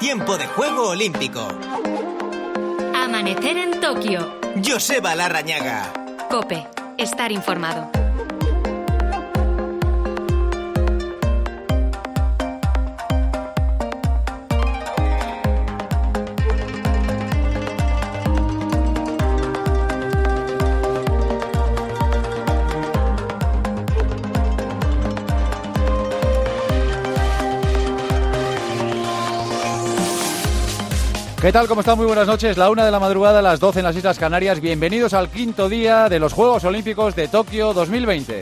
Tiempo de juego olímpico. Amanecer en Tokio. Joseba Larrañaga. COPE. Estar informado. ¿Qué tal? ¿Cómo están? Muy buenas noches. La 1 de la madrugada, las 12 en las Islas Canarias. Bienvenidos al quinto día de los Juegos Olímpicos de Tokio 2020.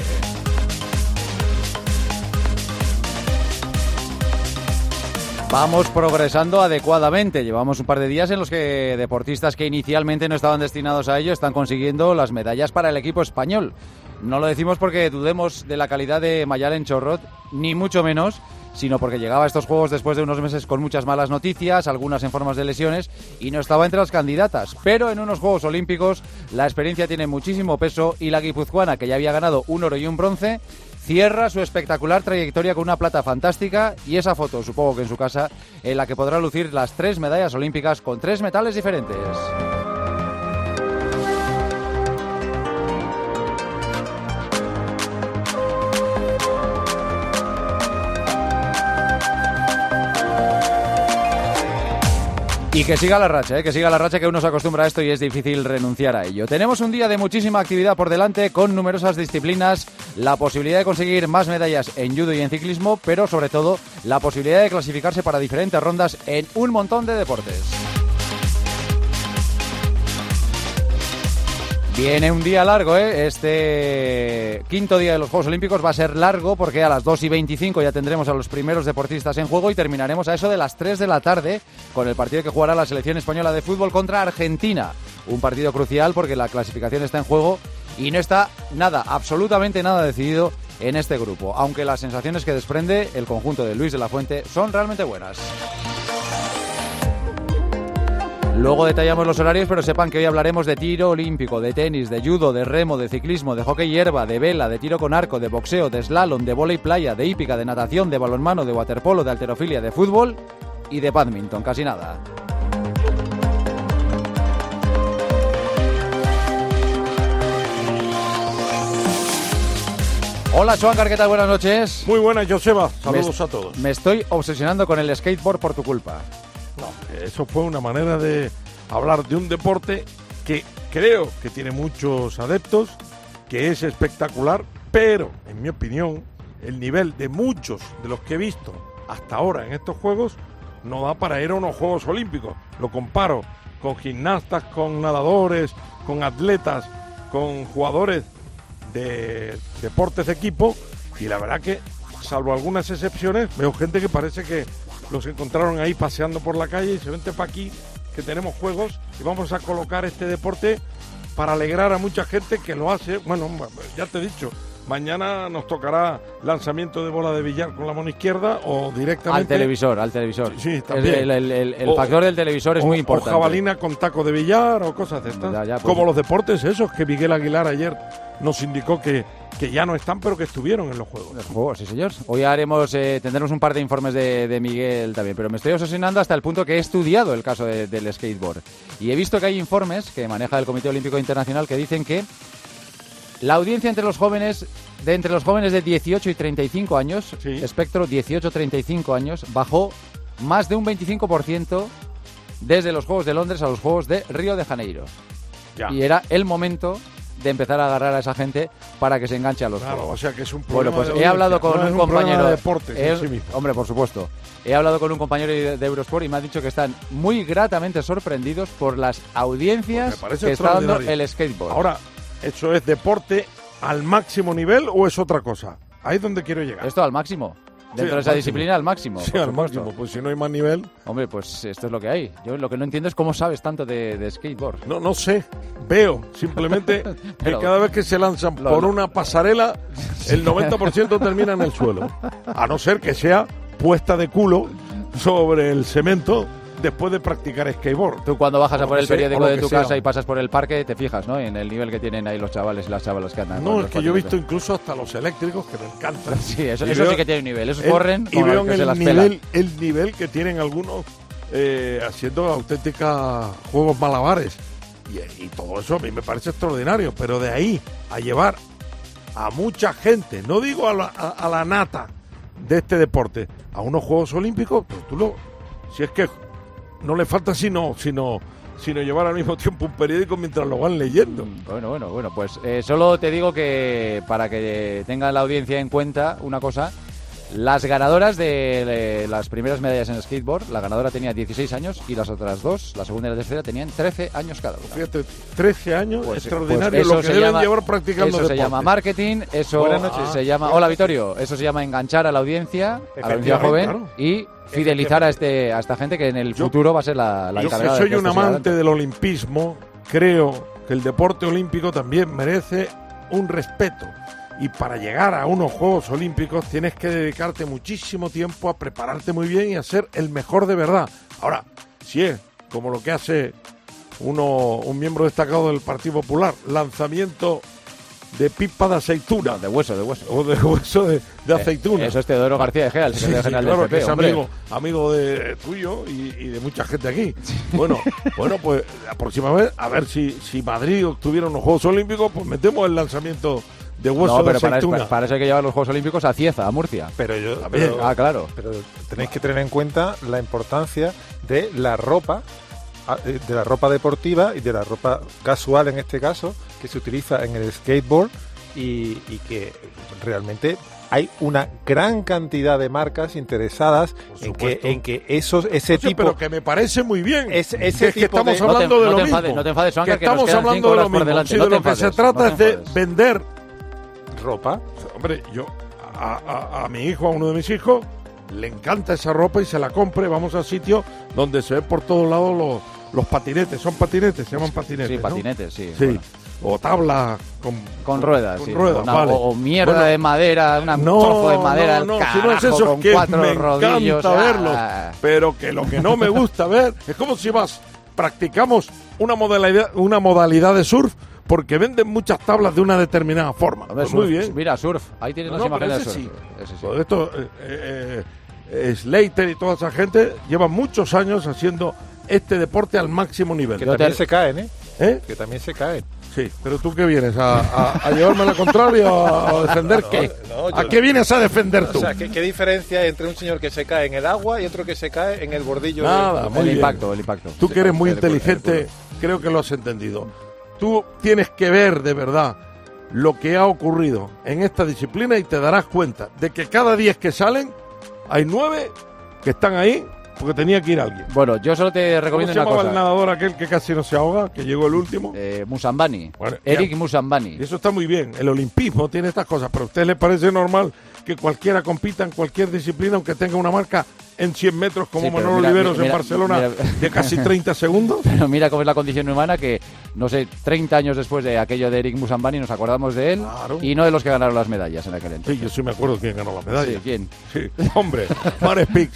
Vamos progresando adecuadamente. Llevamos un par de días en los que deportistas que inicialmente no estaban destinados a ello están consiguiendo las medallas para el equipo español. No lo decimos porque dudemos de la calidad de Mayalen Chorrot, ni mucho menos, sino porque llegaba a estos Juegos después de unos meses con muchas malas noticias, algunas en formas de lesiones, y no estaba entre las candidatas. Pero en unos Juegos Olímpicos la experiencia tiene muchísimo peso y la guipuzcoana, que ya había ganado un oro y un bronce, cierra su espectacular trayectoria con una plata fantástica y esa foto, supongo que en su casa, en la que podrá lucir las 3 medallas olímpicas con 3 metales diferentes. Y que siga la racha, que uno se acostumbra a esto y es difícil renunciar a ello. Tenemos un día de muchísima actividad por delante con numerosas disciplinas, la posibilidad de conseguir más medallas en judo y en ciclismo, pero sobre todo la posibilidad de clasificarse para diferentes rondas en un montón de deportes. Viene un día largo, ¿eh? Este quinto día de los Juegos Olímpicos va a ser largo porque a las 2:25 ya tendremos a los primeros deportistas en juego y terminaremos a eso de las 3 de la tarde con el partido que jugará la selección española de fútbol contra Argentina. Un partido crucial porque la clasificación está en juego y no está nada, absolutamente nada decidido en este grupo, aunque las sensaciones que desprende el conjunto de Luis de la Fuente son realmente buenas. Luego detallamos los horarios, pero sepan que hoy hablaremos de tiro olímpico, de tenis, de judo, de remo, de ciclismo, de hockey hierba, de vela, de tiro con arco, de boxeo, de slalom, de vóley playa, de hípica, de natación, de balonmano, de waterpolo, de halterofilia, de fútbol y de bádminton, casi nada. Hola, Schwankar, ¿qué tal? Buenas noches. Muy buenas, Joseba. Saludos a todos. Me estoy obsesionando con el skateboard por tu culpa. No, eso fue una manera de hablar de un deporte que creo que tiene muchos adeptos, que es espectacular, pero, en mi opinión, el nivel de muchos de los que he visto hasta ahora en estos Juegos no da para ir a unos Juegos Olímpicos. Lo comparo con gimnastas, con nadadores, con atletas, con jugadores de deportes de equipo, y la verdad que, salvo algunas excepciones, veo gente que parece que los encontraron ahí paseando por la calle y se vente para aquí, que tenemos Juegos y vamos a colocar este deporte para alegrar a mucha gente que lo hace. Bueno, ya te he dicho, mañana nos tocará lanzamiento de bola de billar con la mano izquierda o directamente... Al televisor. Sí, también. El factor del televisor es muy importante. O jabalina con taco de billar o cosas de estas. Ya, como los deportes esos que Miguel Aguilar ayer nos indicó que ya no están, pero que estuvieron en los Juegos. Los Juegos, sí, señor. Hoy tendremos un par de informes de Miguel también, pero me estoy obsesionando hasta el punto que he estudiado el caso del skateboard. Y he visto que hay informes que maneja el Comité Olímpico Internacional que dicen que la audiencia entre los jóvenes de 18 y 35 años, sí, espectro 18-35 años, bajó más de un 25% desde los Juegos de Londres a los Juegos de Río de Janeiro. Ya. Y era el momento de empezar a agarrar a esa gente para que se enganche a los Juegos. O sea que es un problema. Bueno, pues he hablado con un compañero de deportes en sí mismo. Hombre, por supuesto. He hablado con un compañero de Eurosport y me ha dicho que están muy gratamente sorprendidos por las audiencias que está dando el skateboard. Ahora, ¿eso es deporte al máximo nivel o es otra cosa? Ahí es donde quiero llegar. Esto al máximo. Dentro de esa disciplina, al máximo. Sí, al máximo. Pues si no hay más nivel... Hombre, pues esto es lo que hay. Yo lo que no entiendo es cómo sabes tanto de skateboard. No sé. Veo simplemente que cada vez que se lanzan por una pasarela, el 90% termina en el suelo. A no ser que sea puesta de culo sobre el cemento después de practicar skateboard. Tú cuando bajas a por el periódico de tu casa y pasas por el parque, te fijas, ¿no? En el nivel que tienen ahí los chavales y las chavalas que andan. No, es que yo he visto incluso hasta los eléctricos que me encantan. Sí, eso sí que tiene un nivel. Esos corren y veo el nivel que tienen algunos haciendo auténticos juegos malabares. Y todo eso a mí me parece extraordinario, pero de ahí a llevar a mucha gente, no digo a la nata de este deporte, a unos Juegos Olímpicos, pues si es que no le falta sino llevar al mismo tiempo un periódico mientras lo van leyendo. Bueno, pues solo te digo que para que tenga la audiencia en cuenta una cosa. Las ganadoras de las primeras medallas en skateboard, la ganadora tenía 16 años y las otras dos, la segunda y la tercera, tenían 13 años cada una. Fíjate, 13 años, pues, extraordinario, pues lo que deben llevar practicando eso deporte. Se llama marketing, eso se llama... Hola, Vittorio. Eso se llama enganchar a la audiencia joven, claro, y fidelizar a esta gente que en el futuro va a ser la encargada. Yo que soy un amante del olimpismo, creo que el deporte olímpico también merece un respeto. Y para llegar a unos Juegos Olímpicos tienes que dedicarte muchísimo tiempo a prepararte muy bien y a ser el mejor de verdad. Ahora, si es como lo que hace un miembro destacado del Partido Popular, lanzamiento de pipa de aceituna. No, de hueso. O de hueso de aceituna. Eso es Teodoro García de Gea, el secretario general del PP, que es amigo de tuyo y de mucha gente aquí. Bueno, pues la próxima vez, a ver si Madrid obtuviera unos Juegos Olímpicos, pues metemos el lanzamiento de hueso de aceituna. Para eso hay que llevar los Juegos Olímpicos a Cieza, a Murcia. Claro. Pero tenéis que tener en cuenta la importancia de la ropa deportiva y de la ropa casual, en este caso, que se utiliza en el skateboard y que realmente hay una gran cantidad de marcas interesadas en que ese tipo... Pero que me parece muy bien. Ese que tipo estamos hablando de lo mismo. No te enfades, que estamos hablando de lo mismo. Si de lo que se trata es de vender ropa. Hombre, yo a mi hijo, a uno de mis hijos, le encanta esa ropa y se la compre. Vamos a sitios donde se ve por todos lados los patinetes. Son patinetes, se llaman patinetes. Sí, ¿no? patinetes, sí. Bueno. O tablas con ruedas, con sí. ruedas, vale. O mierda de madera, trozo de madera, si no es eso, con que 4 me rodillos. encanta verlo. Pero que lo que no me gusta ver es como si practicamos una modalidad de surf, porque venden muchas tablas de una determinada forma. Ver, pues muy bien. Mira, surf. Ahí tienes las imágenes de surf. Sí. Ese sí. Pues esto, Slater y toda esa gente llevan muchos años haciendo este deporte al máximo nivel. Que también se caen, ¿eh? Que también se caen. Sí, pero ¿tú qué vienes? ¿A llevarme la contraria o a defender qué? ¿A qué vienes a defender tú? O sea, ¿qué diferencia hay entre un señor que se cae en el agua y otro que se cae en el bordillo? Nada, el impacto. Tú que eres muy inteligente, creo que lo has entendido. Tú tienes que ver de verdad lo que ha ocurrido en esta disciplina y te darás cuenta de que cada 10 que salen, hay 9 que están ahí porque tenía que ir alguien. Bueno, yo solo te recomiendo una cosa. ¿Cómo se llamaba el nadador aquel que casi no se ahoga, que llegó el último? Musambani. Bueno, Eric Musambani. Eso está muy bien. El olimpismo tiene estas cosas, pero ¿a usted le parece normal que cualquiera compita en cualquier disciplina aunque tenga una marca en 100 metros como Manolo Oliveros en Barcelona de casi 30 segundos? Pero mira cómo es la condición humana que, no sé, 30 años después de aquello de Eric Musambani nos acordamos de él, claro, y no de los que ganaron las medallas en aquel entonces. Sí, yo sí me acuerdo quién ganó la medalla. Sí, ¿quién? Sí, hombre, Marek Pix.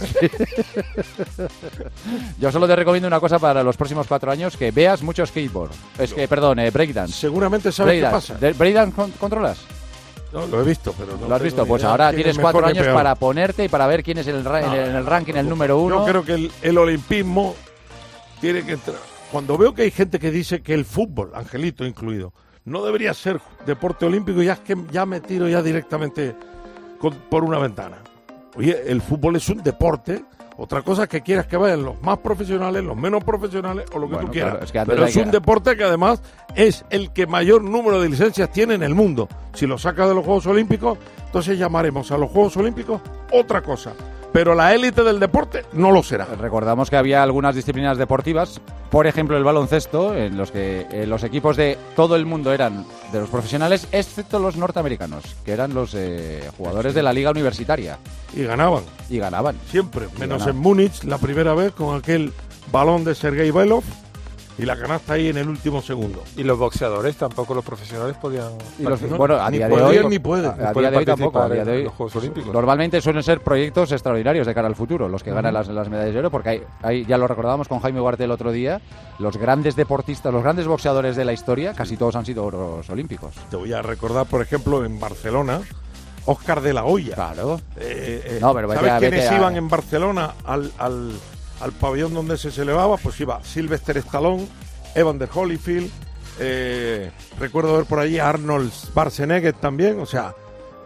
Yo solo te recomiendo una cosa para los próximos 4 años, que veas mucho skateboard. Breakdance. Seguramente sabes qué pasa. ¿Breakdance controlas? No, lo he visto, pero no. ¿Lo has visto? Pues ahora tienes 4 años para ponerte y para ver quién es en el ranking el número 1. Yo creo que el olimpismo tiene que entrar. Cuando veo que hay gente que dice que el fútbol, Angelito incluido, no debería ser deporte olímpico, ya es que ya me tiro ya directamente por una ventana. Oye, el fútbol es un deporte. Otra cosa es que quieras que vayan los más profesionales, los menos profesionales o lo que tú quieras. Claro, pero es un deporte que además es el que mayor número de licencias tiene en el mundo. Si lo sacas de los Juegos Olímpicos, entonces llamaremos a los Juegos Olímpicos otra cosa. Pero la élite del deporte no lo será. Recordamos que había algunas disciplinas deportivas, por ejemplo el baloncesto, en los que los equipos de todo el mundo eran de los profesionales, excepto los norteamericanos, que eran los jugadores de la liga universitaria. Y ganaban. Siempre, menos en Múnich, la primera vez, con aquel balón de Sergei Belov, y la canasta ahí en el último segundo. Y los boxeadores, tampoco los profesionales podían... Bueno, a día de hoy tampoco. A día de hoy, los Juegos Olímpicos. Normalmente suelen ser proyectos extraordinarios de cara al futuro, los que ganan las medallas de oro, porque hay, ya lo recordábamos con Jaime Ugarte el otro día, los grandes deportistas, los grandes boxeadores de la historia, casi todos han sido oros olímpicos. Te voy a recordar, por ejemplo, en Barcelona, Óscar de la Hoya. Claro. ¿Sabes quiénes iban en Barcelona al pabellón donde se celebraba, pues iba Sylvester Stallone, Evander Holyfield, recuerdo ver por allí a Arnold Schwarzenegger también, o sea,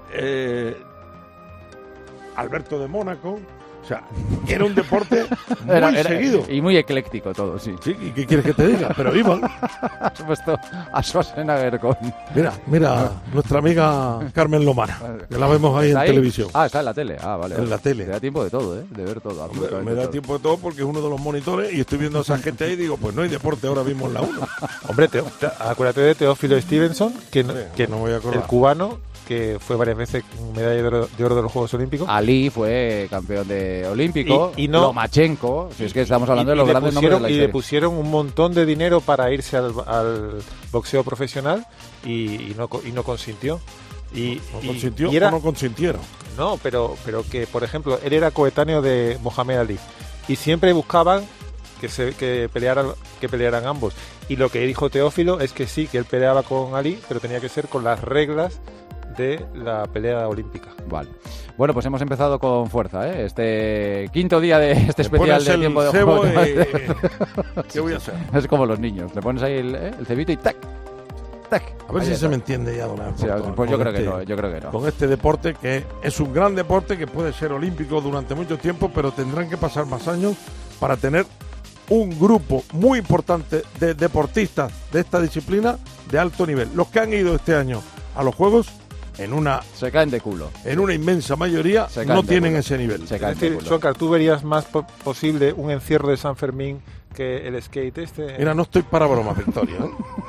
Alberto de Mónaco. O sea, era un deporte muy seguido. Y muy ecléctico todo, sí. Sí, ¿y qué quieres que te diga? Pero iban. Has puesto a Schwarzenegger con... Mira, nuestra amiga Carmen Lomana, que la vemos ahí en televisión. Ah, está en la tele. Ah, vale. En la tele. Te da tiempo de todo, de ver todo. Me da tiempo de todo porque es uno de los monitores y estoy viendo a esa gente ahí y digo, pues no hay deporte ahora mismo en la 1. Hombre, acuérdate de Teófilo Stevenson, que no voy a acordar. El cubano, que fue varias veces medalla de oro de los Juegos Olímpicos. Ali fue campeón de olímpico. Y no, Lomachenko, si es que estamos hablando de los grandes nombres de la historia. Y le pusieron un montón de dinero para irse al boxeo profesional y no consintió. ¿No consintieron? No, pero que, por ejemplo, él era coetáneo de Mohamed Ali y siempre buscaban que pelearan ambos. Y lo que dijo Teófilo es que sí, que él peleaba con Ali, pero tenía que ser con las reglas de la pelea olímpica. Vale. Bueno, pues hemos empezado con fuerza, ¿eh? Este quinto día de este especial de tiempo de juego. ¿Qué voy a hacer? Es como los niños. Le pones ahí el cebito y ¡tac! ¡tac! A ver si se me entiende ya, don Alfonso. Sí, pues yo creo que no. Con este deporte que es un gran deporte que puede ser olímpico durante mucho tiempo, pero tendrán que pasar más años para tener un grupo muy importante de deportistas de esta disciplina de alto nivel. Los que han ido este año a los Juegos, se caen de culo. En una inmensa mayoría no tienen ese nivel. Es decir, Suancar, ¿tú verías más posible un encierro de San Fermín que el skate este? Mira, no estoy para bromas, Victoria.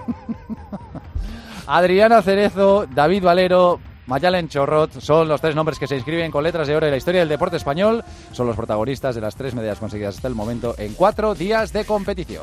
Adriana Cerezo, David Valero, Mayalen Chorrot son los tres nombres que se inscriben con letras de oro en la historia del deporte español. Son los protagonistas de las 3 medallas conseguidas hasta el momento en 4 días de competición.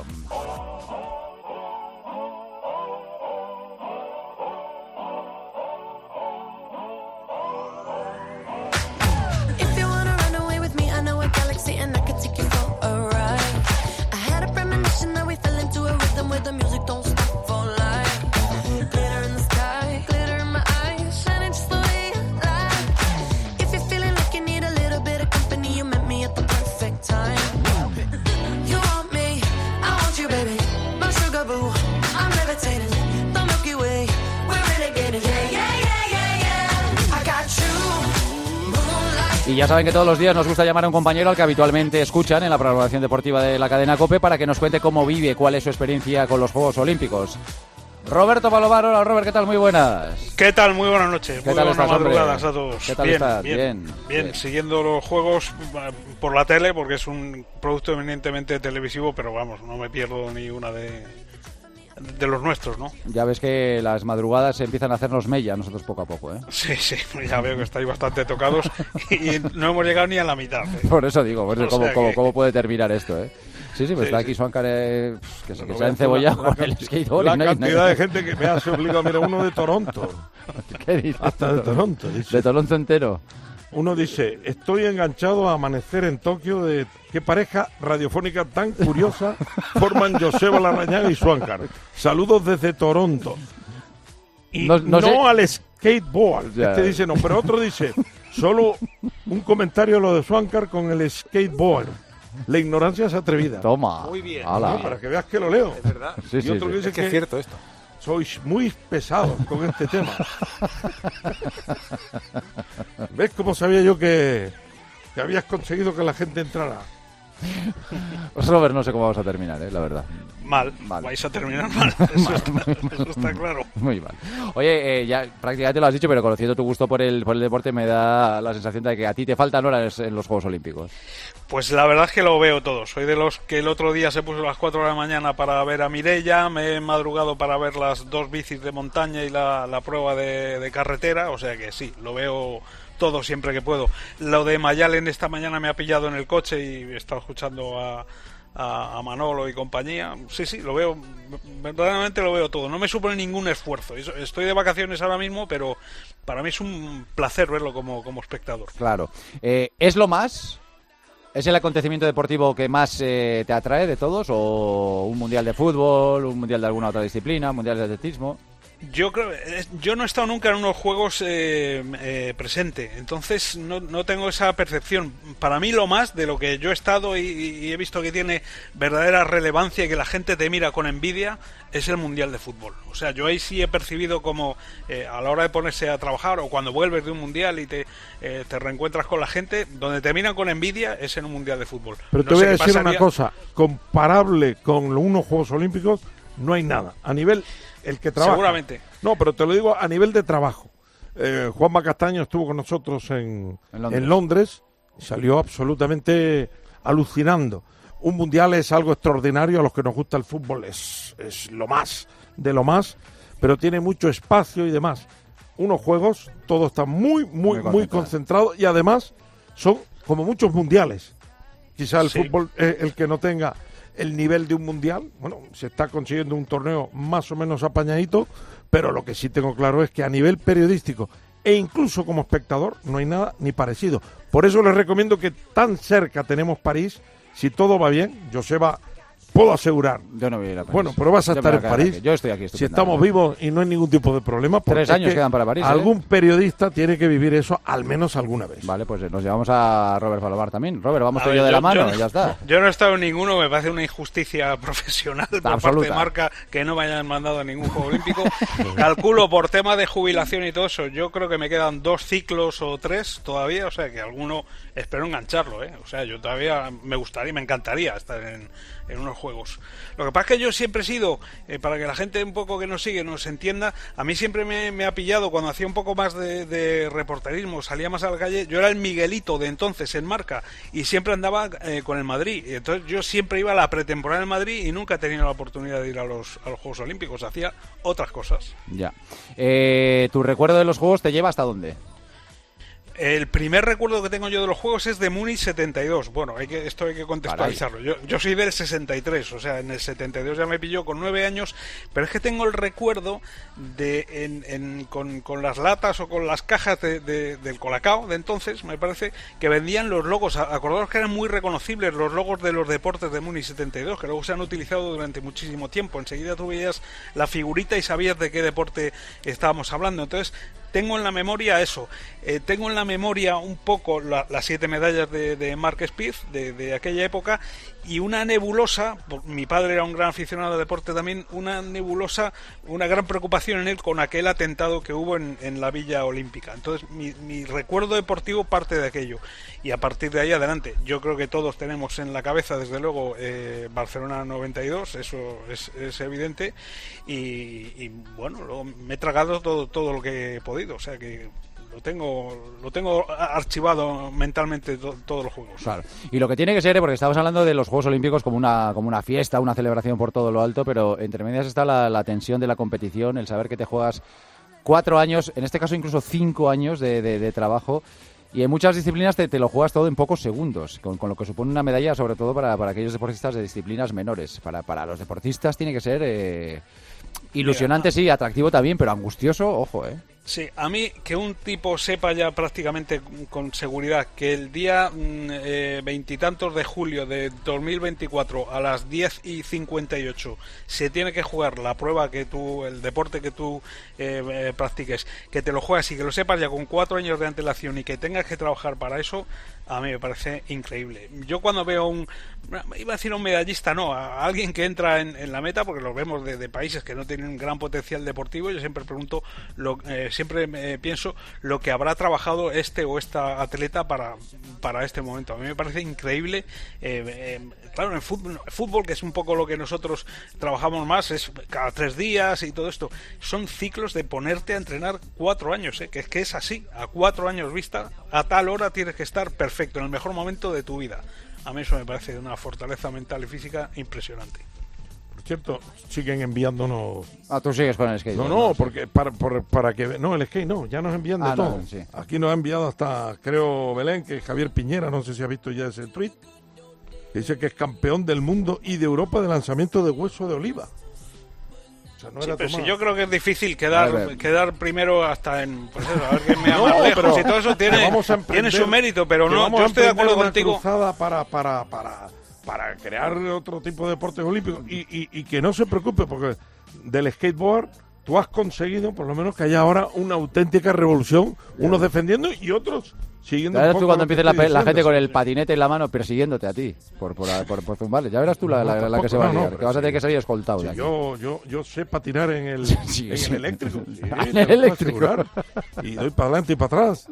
Y ya saben que todos los días nos gusta llamar a un compañero al que habitualmente escuchan en la programación deportiva de la cadena COPE para que nos cuente cómo vive, cuál es su experiencia con los Juegos Olímpicos. Roberto Palovar, hola Robert, ¿qué tal? Muy buenas. ¿Qué tal? Muy buenas noches. ¿Qué tal estás, madrugadas a todos. ¿Qué tal estás? Bien, siguiendo los Juegos por la tele porque es un producto eminentemente televisivo, pero vamos, no me pierdo ni una de los nuestros, ¿no? Ya ves que las madrugadas empiezan a hacernos mella nosotros poco a poco, ¿eh? Sí, ya veo que estáis bastante tocados y no hemos llegado ni a la mitad, ¿eh? Por eso digo, ¿cómo puede terminar esto, eh? Sí, pues está aquí Suancar, que se ha encebollado con el skateboard. La cantidad de gente que me hace obligado a mirar uno de Toronto. ¿Qué dices? Hasta de Toronto, dice. De Toronto entero. Uno dice, estoy enganchado a Amanecer en Tokio de qué pareja radiofónica tan curiosa forman Joseba Larrañaga y Suancar. Saludos desde Toronto. Y no sé. Al skateboard. Ya. Este dice no, pero otro dice, solo un comentario a lo de Suancar con el skateboard. La ignorancia es atrevida. Toma. Muy bien. No, para que veas que lo leo. Es verdad. Sí, y otro dice que es cierto esto. Sois muy pesados con este tema. ¿Ves cómo sabía yo que habías conseguido que la gente entrara? Pues Robert, no sé cómo vamos a terminar, la verdad. Mal. Vais a terminar mal. Eso está claro. Muy mal. Oye, ya prácticamente lo has dicho, pero conociendo tu gusto por el deporte me da la sensación de que a ti te faltan horas en los Juegos Olímpicos. Pues la verdad es que lo veo todo. Soy de los que el otro día se puso a las 4 de la mañana para ver a Mireia, me he madrugado para ver las 2 bicis de montaña y la prueba de carretera, o sea que sí, lo veo todo siempre que puedo. Lo de Mayalen esta mañana me ha pillado en el coche y he estado escuchando a Manolo y compañía. Sí, lo veo, verdaderamente lo veo todo. No me supone ningún esfuerzo. Estoy de vacaciones ahora mismo, pero para mí es un placer verlo como espectador. Claro. ¿Es lo más? ¿Es el acontecimiento deportivo que más te atrae de todos? ¿O un mundial de fútbol, un mundial de alguna otra disciplina, un mundial de atletismo? Yo creo, yo no he estado nunca en unos juegos presente, entonces no tengo esa percepción. Para mí lo más de lo que yo he estado y he visto que tiene verdadera relevancia y que la gente te mira con envidia es el Mundial de Fútbol. O sea, yo ahí sí he percibido como a la hora de ponerse a trabajar o cuando vuelves de un Mundial y te reencuentras con la gente, donde te miran con envidia es en un Mundial de Fútbol. Pero te voy a decir una cosa, comparable con unos Juegos Olímpicos no hay nada. A nivel... el que trabaja. Seguramente. No, pero te lo digo a nivel de trabajo. Juanma Castaño estuvo con nosotros en Londres y salió absolutamente alucinando. Un mundial es algo extraordinario, a los que nos gusta el fútbol es lo más de lo más, pero tiene mucho espacio y demás. Unos juegos, todo está muy concentrado y además son como muchos mundiales. Quizá el fútbol el que no tenga el nivel de un mundial, bueno, se está consiguiendo un torneo más o menos apañadito, pero lo que sí tengo claro es que a nivel periodístico e incluso como espectador no hay nada ni parecido. Por eso les recomiendo que tan cerca tenemos París, si todo va bien, Joseba, puedo asegurar. Yo no voy a ir a París. Bueno, pero vas a estar en París. Yo estoy aquí. Si estamos vivos y no hay ningún tipo de problema. 3 años quedan para París. Algún periodista tiene que vivir eso al menos alguna vez. Vale, pues nos llevamos a Robert Falobar también. Robert, vamos tú y yo de la mano y ya está. Yo no he estado en ninguno, me parece una injusticia profesional por parte de marca que no me hayan mandado a ningún Juego Olímpico. Calculo por tema de jubilación y todo eso, yo creo que me quedan 2 ciclos o 3 todavía, o sea que alguno espero engancharlo, O sea, yo todavía me encantaría estar en unos juegos. Lo que pasa es que yo siempre he sido, para que la gente un poco que nos sigue nos entienda, a mí siempre me ha pillado cuando hacía un poco más de reporterismo, salía más a la calle, yo era el Miguelito de entonces en Marca y siempre andaba con el Madrid, y entonces yo siempre iba a la pretemporada en Madrid y nunca he tenido la oportunidad de ir a los Juegos Olímpicos, hacía otras cosas. Ya. ¿Tu recuerdo de los Juegos te lleva hasta dónde? El primer recuerdo que tengo yo de los Juegos es de Múnich 72. Bueno, esto hay que contextualizarlo. Yo soy del 63, o sea, en el 72 ya me pilló con 9 años, pero es que tengo el recuerdo de con las latas o con las cajas del Colacao de entonces, me parece, que vendían los logos. Acordaos que eran muy reconocibles los logos de los deportes de Múnich 72, que luego se han utilizado durante muchísimo tiempo. Enseguida tú veías la figurita y sabías de qué deporte estábamos hablando. Entonces, tengo en la memoria eso, tengo en la memoria un poco las 7 medallas de Mark Spieth de aquella época y una nebulosa, mi padre era un gran aficionado al deporte también, una nebulosa, una gran preocupación en él con aquel atentado que hubo en la Villa Olímpica. Entonces mi recuerdo deportivo parte de aquello y a partir de ahí adelante, yo creo que todos tenemos en la cabeza desde luego Barcelona 92, eso es evidente y bueno, luego me he tragado todo lo que he podido, o sea que lo tengo archivado mentalmente todos los juegos. Claro. Y lo que tiene que ser, porque estamos hablando de los Juegos Olímpicos como una fiesta, una celebración por todo lo alto, pero entre medias está la tensión de la competición, el saber que te juegas 4 años, en este caso incluso 5 años de trabajo, y en muchas disciplinas te lo juegas todo en pocos segundos, con lo que supone una medalla, sobre todo para aquellos deportistas de disciplinas menores. Para los deportistas tiene que ser ilusionante, sí, atractivo también, pero angustioso, ojo, Sí, a mí que un tipo sepa ya prácticamente con seguridad que el día 20 y tantos de julio de 2024 a las 10:58 se tiene que jugar la prueba el deporte que tú practiques, que te lo juegas y que lo sepas ya con 4 años de antelación y que tengas que trabajar para eso, a mí me parece increíble. Yo cuando veo iba a decir un medallista, no, a alguien que entra en la meta, porque los vemos de países que no tienen un gran potencial deportivo, yo siempre pregunto siempre pienso lo que habrá trabajado este o esta atleta para este momento. A mí me parece increíble. Claro, en el fútbol, que es un poco lo que nosotros trabajamos más, es cada 3 días y todo esto. Son ciclos de ponerte a entrenar 4 años, que es así, a 4 años vista, a tal hora tienes que estar perfecto, en el mejor momento de tu vida. A mí eso me parece de una fortaleza mental y física impresionante. Cierto, siguen enviándonos. Tú sigues con el skate. No, porque para que no, el skate no, ya nos envían de todo. No, sí. Aquí nos ha enviado hasta, creo, Belén, que Javier Piñera, no sé si ha visto ya ese tweet, que dice que es campeón del mundo y de Europa de lanzamiento de hueso de oliva. O sea, no sí, era pero tomar. Si yo creo que es difícil quedar primero hasta en, pues eso, a ver quién me da más lejos y todo eso tiene su mérito, pero no, yo estoy de acuerdo contigo. Para crear otro tipo de deportes olímpicos y que no se preocupe, porque del skateboard tú has conseguido por lo menos que haya ahora una auténtica revolución, unos defendiendo y otros siguiendo. Ya verás tú cuando empiece la gente con el patinete en la mano persiguiéndote a ti por zumbales. Ya verás tú la que se va a liar, que vas a tener que salir escoltado. Sí, de aquí. yo sé patinar en el, Sí. el eléctrico. Sí, En el eléctrico. Y doy para adelante y para atrás.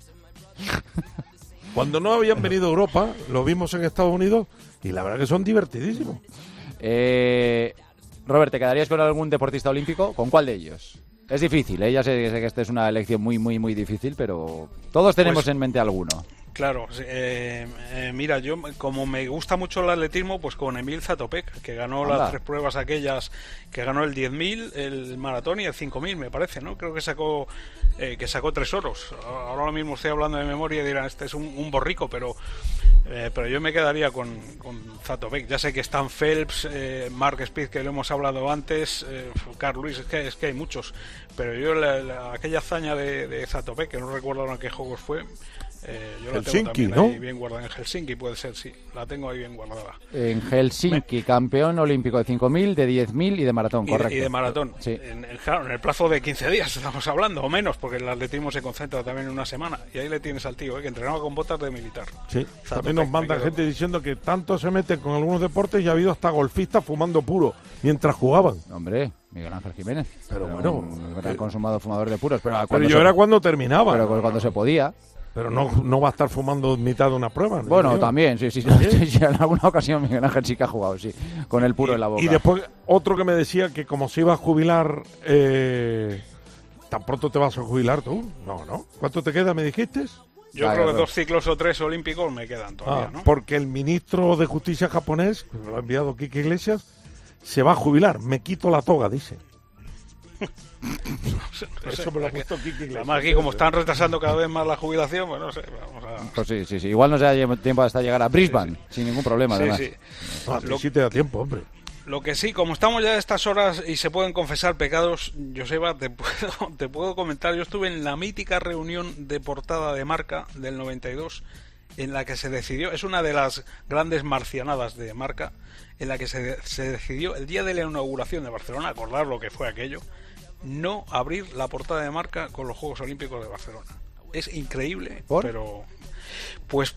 Cuando no habían venido a Europa, lo vimos en Estados Unidos y la verdad que son divertidísimos. Robert, ¿te quedarías con algún deportista olímpico? ¿Con cuál de ellos? Es difícil, ya sé que esta es una elección muy, muy, muy difícil, pero todos tenemos Pues, en mente alguno. Claro, mira, yo como me gusta mucho el atletismo, pues con Emil Zatopek, que ganó Anda. las 3 pruebas aquellas, que ganó el 10.000, el maratón y el 5.000, me parece, ¿no? Creo que sacó 3 oros. Ahora mismo estoy hablando de memoria y dirán, este es un borrico, pero yo me quedaría con Zatopek. Ya sé que están Phelps, Mark Speed, que lo hemos hablado antes, Carl Lewis, es que hay muchos, pero yo aquella hazaña de Zatopek, que no recuerdo ahora en qué juegos fue, yo la tengo Helsinki, también ¿no? ahí bien guardada. En Helsinki puede ser, sí, la tengo ahí bien guardada. En Helsinki, campeón olímpico de 5.000, de 10.000 y de maratón, correcto. Y de maratón. Sí. Claro, en el plazo de 15 días estamos hablando, o menos, porque el atletismo se concentra también en una semana. Y ahí le tienes al tío, que entrenaba con botas de militar. Sí, Zatopek, también nos manda me quedo. gente diciendo que tanto se meten con algunos deportes y ha habido hasta golfistas fumando puro mientras jugaban. Hombre, Miguel Ángel Jiménez. Pero bueno, un gran consumado fumador de puros. Pero Era cuando terminaba. Pero cuando se podía. Pero no va a estar fumando en mitad de una prueba. ¿no? Bueno, Tío. también, sí. En alguna ocasión Miguel Ángel sí que ha jugado, sí. Con el puro en la boca. Y después otro que me decía que como se iba a jubilar, ¿tan pronto te vas a jubilar tú? No. ¿Cuánto te queda, me dijiste? Yo Vale, creo que pues. 2 ciclos o 3 olímpicos me quedan todavía, ¿no? Porque el ministro de Justicia japonés, que lo ha enviado Quique Iglesias, se va a jubilar. Me quito la toga, dice. Eso me lo ha puesto Quique Iglesias. Además aquí como están retrasando cada vez más la jubilación, pues no sé, vamos a... Pues sí. Igual no se da tiempo hasta llegar a Brisbane, sin ningún problema, además. Sí. Ah, sí te da tiempo, hombre. Lo que sí, como estamos ya a estas horas y se pueden confesar pecados, Joseba, te puedo comentar, yo estuve en la mítica reunión de portada de Marca del 92, en la que se decidió, es una de las grandes marcianadas de Marca, en la que se decidió el día de la inauguración de Barcelona, acordar lo que fue aquello, no abrir la portada de Marca con los Juegos Olímpicos de Barcelona. Es increíble, ¿Por? pero... Pues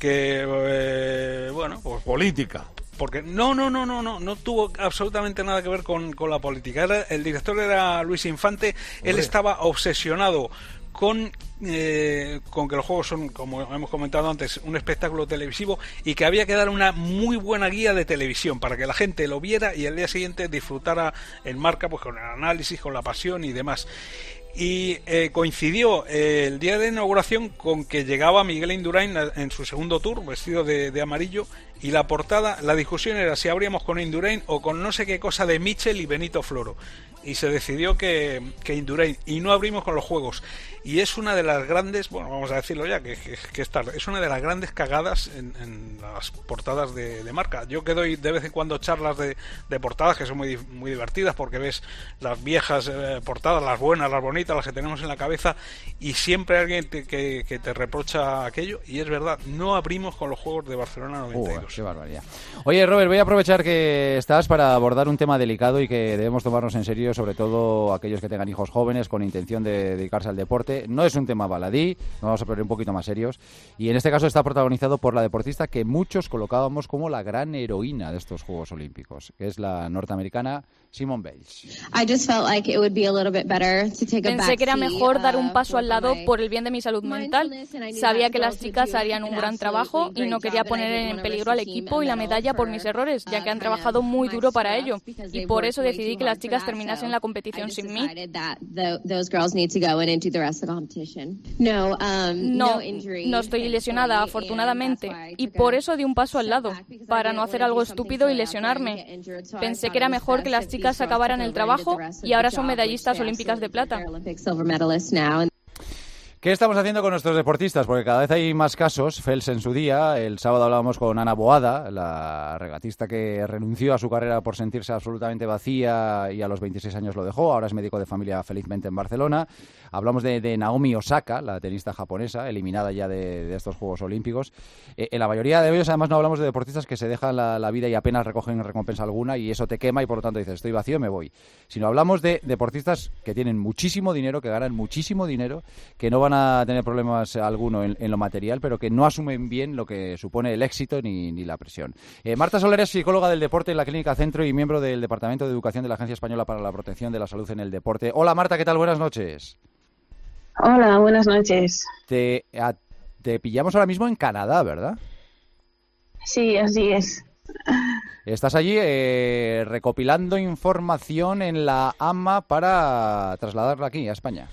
porque, pues Política. porque no tuvo absolutamente nada que ver con la política. El director era Luis Infante. Él estaba obsesionado con que los juegos son, como hemos comentado antes, un espectáculo televisivo y que había que dar una muy buena guía de televisión para que la gente lo viera y al día siguiente disfrutara en Marca, pues con el análisis, con la pasión y demás. Y coincidió el día de inauguración con que llegaba Miguel Indurain en su segundo tour, vestido de amarillo, y la portada, la discusión era si abríamos con Indurain o con no sé qué cosa de Mitchell y Benito Floro. Y se decidió que Indurain, y no abrimos con los juegos. Y es una de las grandes, bueno, vamos a decirlo ya, que es tarde, es una de las grandes cagadas en las portadas de Marca. Yo que doy de vez en cuando charlas de portadas que son muy, muy divertidas porque ves las viejas portadas, las buenas, las bonitas, las que tenemos en la cabeza, y siempre hay alguien que te reprocha aquello, y es verdad, no abrimos con los Juegos de Barcelona 92. Qué barbaridad. Oye, Robert, voy a aprovechar que estás para abordar un tema delicado y que debemos tomarnos en serio, sobre todo aquellos que tengan hijos jóvenes con intención de dedicarse al deporte. No es un tema baladí, nos vamos a poner un poquito más serios. Y en este caso está protagonizado por la deportista que muchos colocábamos como la gran heroína de estos Juegos Olímpicos, que es la norteamericana Simone Biles. Pensé que era mejor dar un paso al lado por el bien de mi salud mental. Sabía que las chicas harían un gran trabajo y no quería poner en peligro al equipo y la medalla por mis errores, ya que han trabajado muy duro para ello. Y por eso decidí que las chicas terminasen la competición sin mí. No estoy lesionada, afortunadamente, y por eso di un paso al lado, para no hacer algo estúpido y lesionarme. Pensé que era mejor que las chicas acabaran el trabajo y ahora son medallistas olímpicas de plata. ¿Qué estamos haciendo con nuestros deportistas? Porque cada vez hay más casos. Fels en su día, el sábado hablábamos con Ana Boada, la regatista que renunció a su carrera por sentirse absolutamente vacía y a los 26 años lo dejó. Ahora es médico de familia felizmente en Barcelona. Hablamos de Naomi Osaka, la tenista japonesa, eliminada ya de estos Juegos Olímpicos. En la mayoría de ellos, además, no hablamos de deportistas que se dejan la vida y apenas recogen recompensa alguna y eso te quema y por lo tanto dices, estoy vacío, me voy. Sino hablamos de deportistas que tienen muchísimo dinero, que ganan muchísimo dinero, que no van a tener problemas alguno en lo material, pero que no asumen bien lo que supone el éxito ni la presión. Marta Soler es psicóloga del deporte en la Clínica Centro y miembro del Departamento de Educación de la Agencia Española para la Protección de la Salud en el Deporte. Hola Marta, ¿qué tal? Buenas noches. Hola, buenas noches. Te pillamos ahora mismo en Canadá, ¿verdad? Sí, así es. Estás allí recopilando información en la AMA para trasladarla aquí, a España.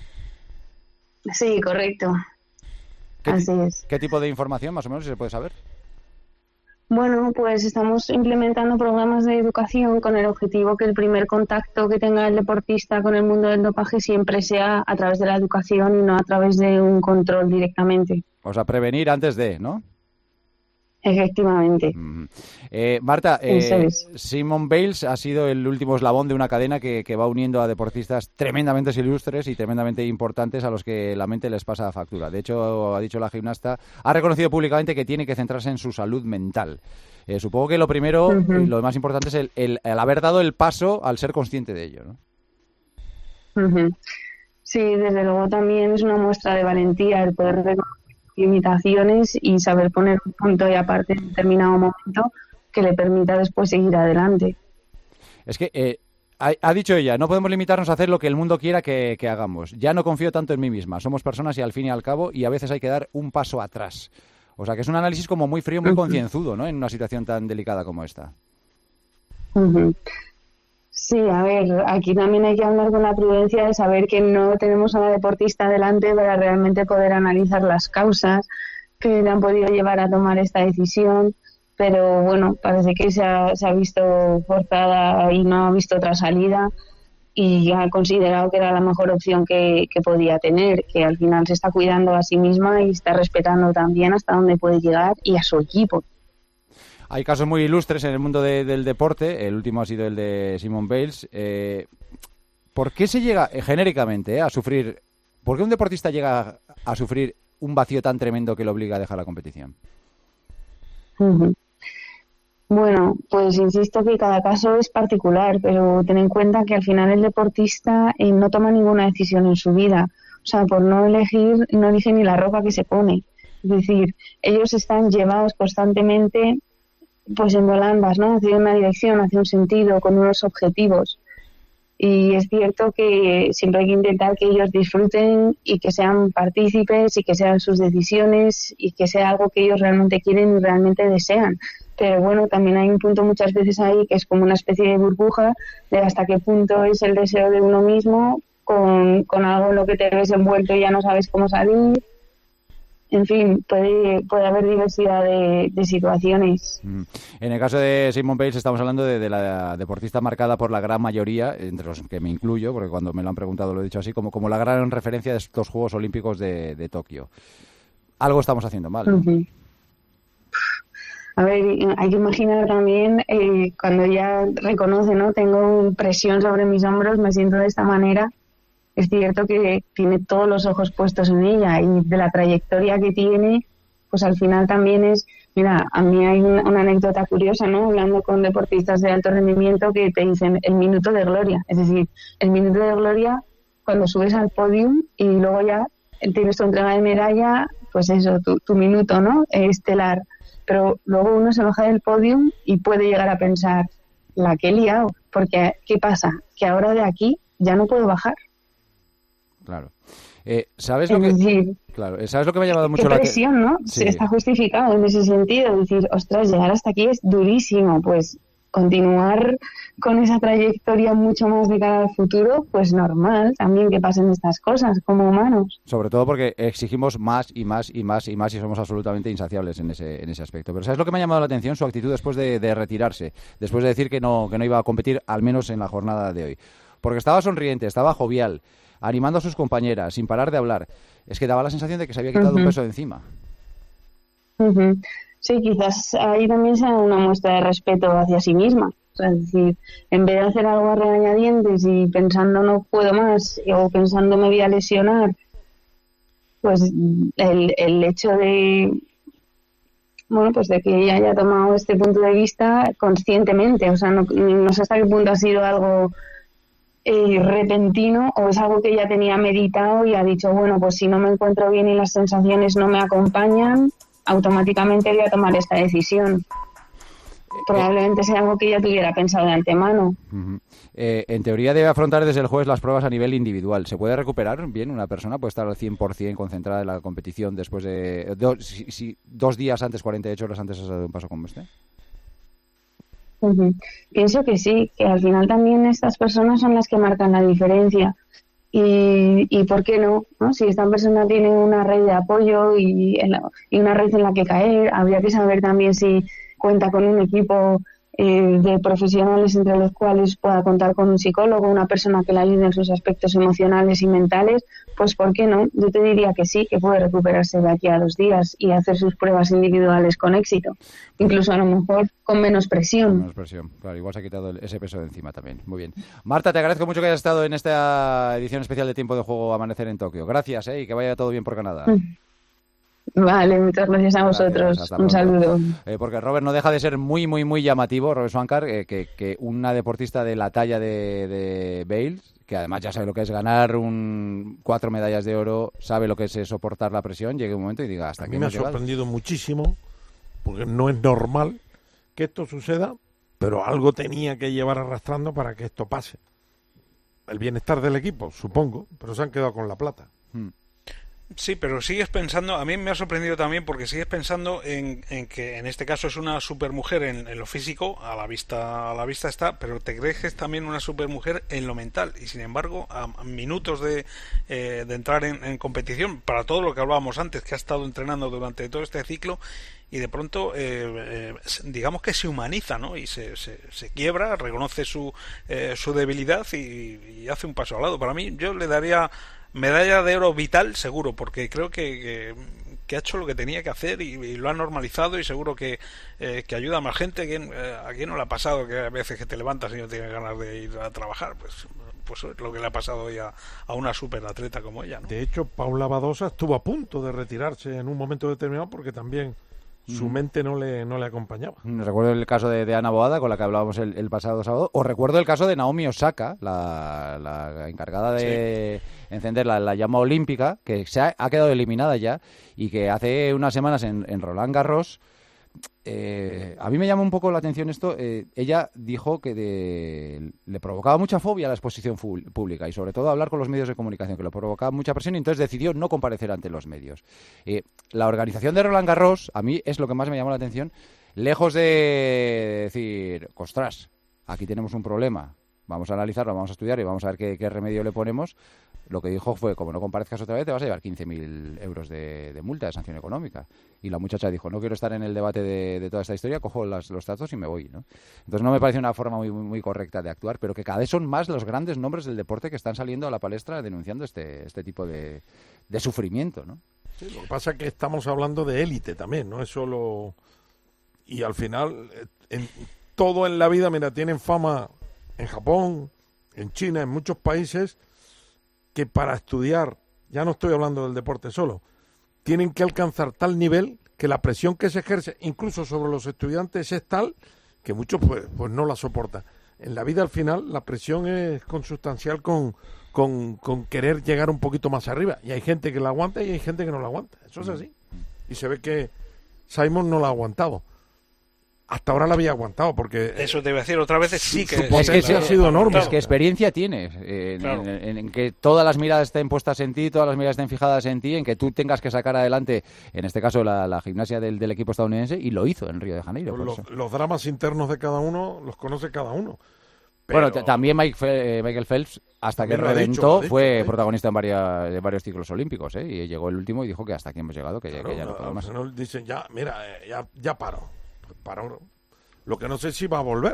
Sí, correcto. Así es. ¿Qué tipo de información, más o menos, si se puede saber? Bueno, pues estamos implementando programas de educación con el objetivo que el primer contacto que tenga el deportista con el mundo del dopaje siempre sea a través de la educación y no a través de un control directamente. O sea, prevenir antes de, ¿no? Efectivamente. Marta, Simone Biles ha sido el último eslabón de una cadena que va uniendo a deportistas tremendamente ilustres y tremendamente importantes a los que la mente les pasa factura. De hecho, ha dicho la gimnasta, ha reconocido públicamente que tiene que centrarse en su salud mental. Supongo que lo primero y lo más importante es el haber dado el paso al ser consciente de ello, ¿no? Sí, desde luego también es una muestra de valentía el poder reconocer limitaciones y saber poner un punto y aparte en determinado momento que le permita después seguir adelante. Es que ha dicho ella, no podemos limitarnos a hacer lo que el mundo quiera que hagamos. Ya no confío tanto en mí misma. Somos personas y al fin y al cabo, y a veces hay que dar un paso atrás. O sea que es un análisis como muy frío, muy concienzudo, ¿no? En una situación tan delicada como esta. Sí, a ver, aquí también hay que andar con la prudencia de saber que no tenemos a la deportista delante para realmente poder analizar las causas que le han podido llevar a tomar esta decisión, pero bueno, parece que se ha visto forzada y no ha visto otra salida y ha considerado que era la mejor opción que podía tener, que al final se está cuidando a sí misma y está respetando también hasta dónde puede llegar y a su equipo. Hay casos muy ilustres en el mundo del deporte. El último ha sido el de Simone Biles. ¿Por qué se llega genéricamente a sufrir? ¿Por qué un deportista llega a sufrir un vacío tan tremendo que le obliga a dejar la competición? Bueno, pues insisto que cada caso es particular, pero ten en cuenta que al final el deportista no toma ninguna decisión en su vida. O sea, por no elegir, no elige ni la ropa que se pone. Es decir, ellos están llevados constantemente pues en volandas, ¿no? Hacia una dirección, hacia un sentido, con unos objetivos. Y es cierto que siempre hay que intentar que ellos disfruten y que sean partícipes y que sean sus decisiones y que sea algo que ellos realmente quieren y realmente desean. Pero bueno, también hay un punto muchas veces ahí que es como una especie de burbuja de hasta qué punto es el deseo de uno mismo con algo en lo que te ves envuelto y ya no sabes cómo salir. En fin, puede haber diversidad de situaciones. En el caso de Simone Biles estamos hablando de la deportista marcada por la gran mayoría, entre los que me incluyo, porque cuando me lo han preguntado lo he dicho así, como la gran referencia de estos Juegos Olímpicos de Tokio. Algo estamos haciendo mal, ¿no? A ver, hay que imaginar también cuando ella reconoce, ¿no? Tengo presión sobre mis hombros, me siento de esta manera. Es cierto que tiene todos los ojos puestos en ella y de la trayectoria que tiene, pues al final también es... Mira, a mí hay una anécdota curiosa, ¿no? Hablando con deportistas de alto rendimiento que te dicen el minuto de gloria. Es decir, el minuto de gloria cuando subes al podium y luego ya tienes tu entrega de medalla, pues eso, tu minuto, ¿no? Estelar. Pero luego uno se baja del podium y puede llegar a pensar, la que he liado, porque ¿qué pasa? Que ahora de aquí ya no puedo bajar. Claro. ¿Sabes lo que ¿sabes lo que me ha llamado mucho la atención? ¿No? Sí. Está justificado en ese sentido. Decir, ostras, llegar hasta aquí es durísimo. Pues continuar con esa trayectoria mucho más de cara al futuro, pues normal también que pasen estas cosas como humanos. Sobre todo porque exigimos más y más y más y más y somos absolutamente insaciables en ese aspecto. Pero ¿sabes lo que me ha llamado la atención? Su actitud después de retirarse, después de decir que no iba a competir, al menos en la jornada de hoy. Porque estaba sonriente, estaba jovial. animando a sus compañeras, sin parar de hablar. Es que daba la sensación de que se había quitado un peso de encima. Sí, quizás ahí también sea una muestra de respeto hacia sí misma. O sea, es decir, en vez de hacer algo a regañadientes y pensando no puedo más o pensando me voy a lesionar, pues el hecho de, bueno, pues de que ella haya tomado este punto de vista conscientemente, o sea, no sé hasta qué punto ha sido algo repentino o es algo que ella tenía meditado y ha dicho, bueno, pues si no me encuentro bien y las sensaciones no me acompañan, automáticamente voy a tomar esta decisión. Probablemente sea algo que ella tuviera pensado de antemano. En teoría debe afrontar desde el jueves las pruebas a nivel individual. ¿Se puede recuperar bien una persona? ¿Puede estar al 100% concentrada en la competición después de 2 días antes, 48 horas antes has dado un paso como este? Pienso que sí, que al final también estas personas son las que marcan la diferencia. Y ¿por qué no? Si esta persona tiene una red de apoyo y una red en la que caer, habría que saber también si cuenta con un equipo de profesionales entre los cuales pueda contar con un psicólogo, una persona que la ayude en sus aspectos emocionales y mentales, pues ¿por qué no? Yo te diría que sí, que puede recuperarse de aquí a 2 días y hacer sus pruebas individuales con éxito, incluso a lo mejor con menos presión. Menos presión, claro, igual se ha quitado ese peso de encima también. Muy bien. Marta, te agradezco mucho que hayas estado en esta edición especial de Tiempo de Juego Amanecer en Tokio. Gracias, y que vaya todo bien por Canadá. Vale, muchas gracias a vosotros. Gracias, un saludo. Porque Robert no deja de ser muy, muy, muy llamativo, Robert Swankar, que una deportista de la talla de Bales, que además ya sabe lo que es ganar 4 medallas de oro, sabe lo que es soportar la presión, llegue un momento y diga hasta aquí. A mí me ha sorprendido muchísimo, porque no es normal que esto suceda, pero algo tenía que llevar arrastrando para que esto pase. El bienestar del equipo, supongo, pero se han quedado con la plata. Sí, pero sigues pensando, a mí me ha sorprendido también porque sigues pensando en que en este caso es una supermujer en lo físico, a la vista está, pero te crees que es también una supermujer en lo mental y sin embargo a minutos de entrar en competición, para todo lo que hablábamos antes, que ha estado entrenando durante todo este ciclo y de pronto digamos que se humaniza, ¿no? Y se quiebra, reconoce su debilidad y hace un paso al lado. Para mí yo le daría medalla de oro vital, seguro, porque creo que ha hecho lo que tenía que hacer y lo ha normalizado y seguro que ayuda a más gente. ¿A quién no le ha pasado que a veces que te levantas y no tienes ganas de ir a trabajar? Pues lo que le ha pasado hoy a una superatleta como ella, ¿no? De hecho, Paula Badosa estuvo a punto de retirarse en un momento determinado porque también su mente no le acompañaba. Recuerdo el caso de Ana Boada, con la que hablábamos el pasado sábado, o recuerdo el caso de Naomi Osaka, la encargada de encender la llama olímpica, que ha quedado eliminada ya, y que hace unas semanas en Roland Garros, a mí me llama un poco la atención esto. Ella dijo que le provocaba mucha fobia a la exposición pública y sobre todo hablar con los medios de comunicación, que le provocaba mucha presión y entonces decidió no comparecer ante los medios. La organización de Roland Garros, a mí es lo que más me llamó la atención, lejos de decir, ostras, aquí tenemos un problema, vamos a analizarlo, vamos a estudiar y vamos a ver qué remedio le ponemos. Lo que dijo fue, como no comparezcas otra vez, te vas a llevar 15.000 euros de multa, de sanción económica. Y la muchacha dijo, no quiero estar en el debate de toda esta historia, cojo los datos y me voy, ¿no? Entonces no me parece una forma muy, muy, muy correcta de actuar, pero que cada vez son más los grandes nombres del deporte que están saliendo a la palestra denunciando este tipo de sufrimiento, ¿no? Sí, lo que pasa es que estamos hablando de élite también, no es solo... Y al final, todo en la vida, mira, tienen fama en Japón, en China, en muchos países, que para estudiar, ya no estoy hablando del deporte solo, tienen que alcanzar tal nivel que la presión que se ejerce incluso sobre los estudiantes es tal que muchos pues no la soportan. En la vida al final la presión es consustancial con querer llegar un poquito más arriba y hay gente que la aguanta y hay gente que no la aguanta, eso es así. Y se ve que Simon no la ha aguantado. Hasta ahora la había aguantado porque... Eso te iba a decir otra vez, sí que... Es que ha sido enorme. Es que experiencia tienes Claro. en que todas las miradas estén puestas en ti, todas las miradas estén fijadas en ti, en que tú tengas que sacar adelante, en este caso, la gimnasia del equipo estadounidense, y lo hizo en Río de Janeiro. Los dramas internos de cada uno los conoce cada uno. Pero... Bueno, también Michael Phelps, hasta que reventó, fue protagonista en varios ciclos olímpicos, y llegó el último y dijo que hasta aquí hemos llegado, que ya no puedo más. Dicen, ya paro. Lo que no sé si va a volver.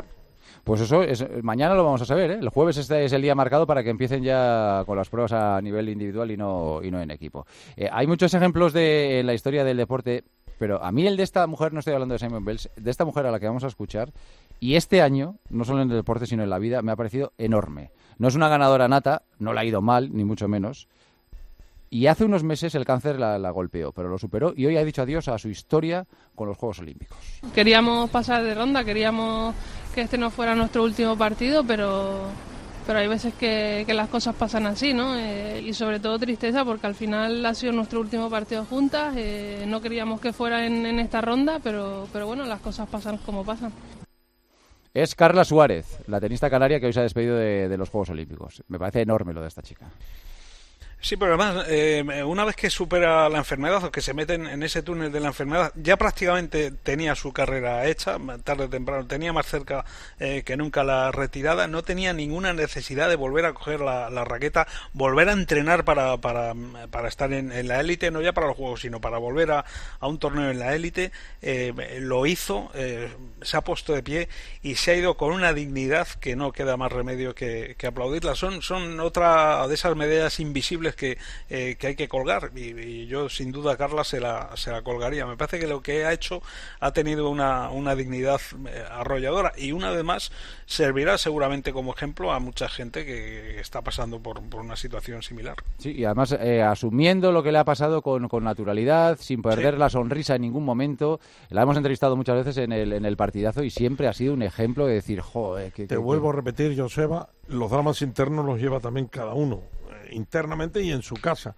Pues eso, mañana lo vamos a saber, ¿eh? El jueves este es el día marcado para que empiecen ya con las pruebas a nivel individual y no en equipo. Hay muchos ejemplos en la historia del deporte, pero a mí el de esta mujer, no estoy hablando de Simone Biles, de esta mujer a la que vamos a escuchar, y este año, no solo en el deporte sino en la vida, me ha parecido enorme. No es una ganadora nata, no le ha ido mal, ni mucho menos. Y hace unos meses el cáncer la golpeó, pero lo superó y hoy ha dicho adiós a su historia con los Juegos Olímpicos. Queríamos pasar de ronda, queríamos que este no fuera nuestro último partido, pero hay veces que las cosas pasan así, ¿no? Y sobre todo tristeza porque al final ha sido nuestro último partido juntas, no queríamos que fuera en esta ronda, pero bueno, las cosas pasan como pasan. Es Carla Suárez, la tenista canaria que hoy se ha despedido de los Juegos Olímpicos. Me parece enorme lo de esta chica. Sí, pero además, una vez que supera la enfermedad o que se mete en ese túnel de la enfermedad, ya prácticamente tenía su carrera hecha, tarde o temprano, tenía más cerca que nunca la retirada, no tenía ninguna necesidad de volver a coger la raqueta, volver a entrenar para estar en la élite, no ya para los Juegos, sino para volver a un torneo en la élite. Lo hizo, se ha puesto de pie y se ha ido con una dignidad que no queda más remedio que aplaudirla. Son otra de esas medallas invisibles que hay que colgar y yo sin duda Carla se la colgaría. Me parece que lo que ha hecho ha tenido una dignidad arrolladora y una vez más servirá seguramente como ejemplo a mucha gente que está pasando por una situación similar. Sí, y además asumiendo lo que le ha pasado con naturalidad, sin perder la sonrisa en ningún momento. La hemos entrevistado muchas veces en el partidazo y siempre ha sido un ejemplo de decir, joder, Te vuelvo a repetir, Joseba, los dramas internos los lleva también cada uno internamente y en su casa.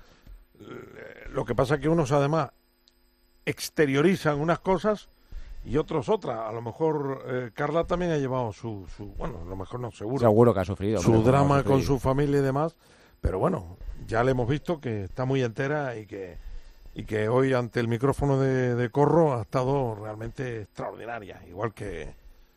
Lo que pasa es que unos además exteriorizan unas cosas y otros otras. A lo mejor Carla también ha llevado su bueno, a lo mejor no, seguro que ha sufrido su drama con su familia y demás, pero bueno, ya le hemos visto que está muy entera y que hoy ante el micrófono de Corro ha estado realmente extraordinaria, igual que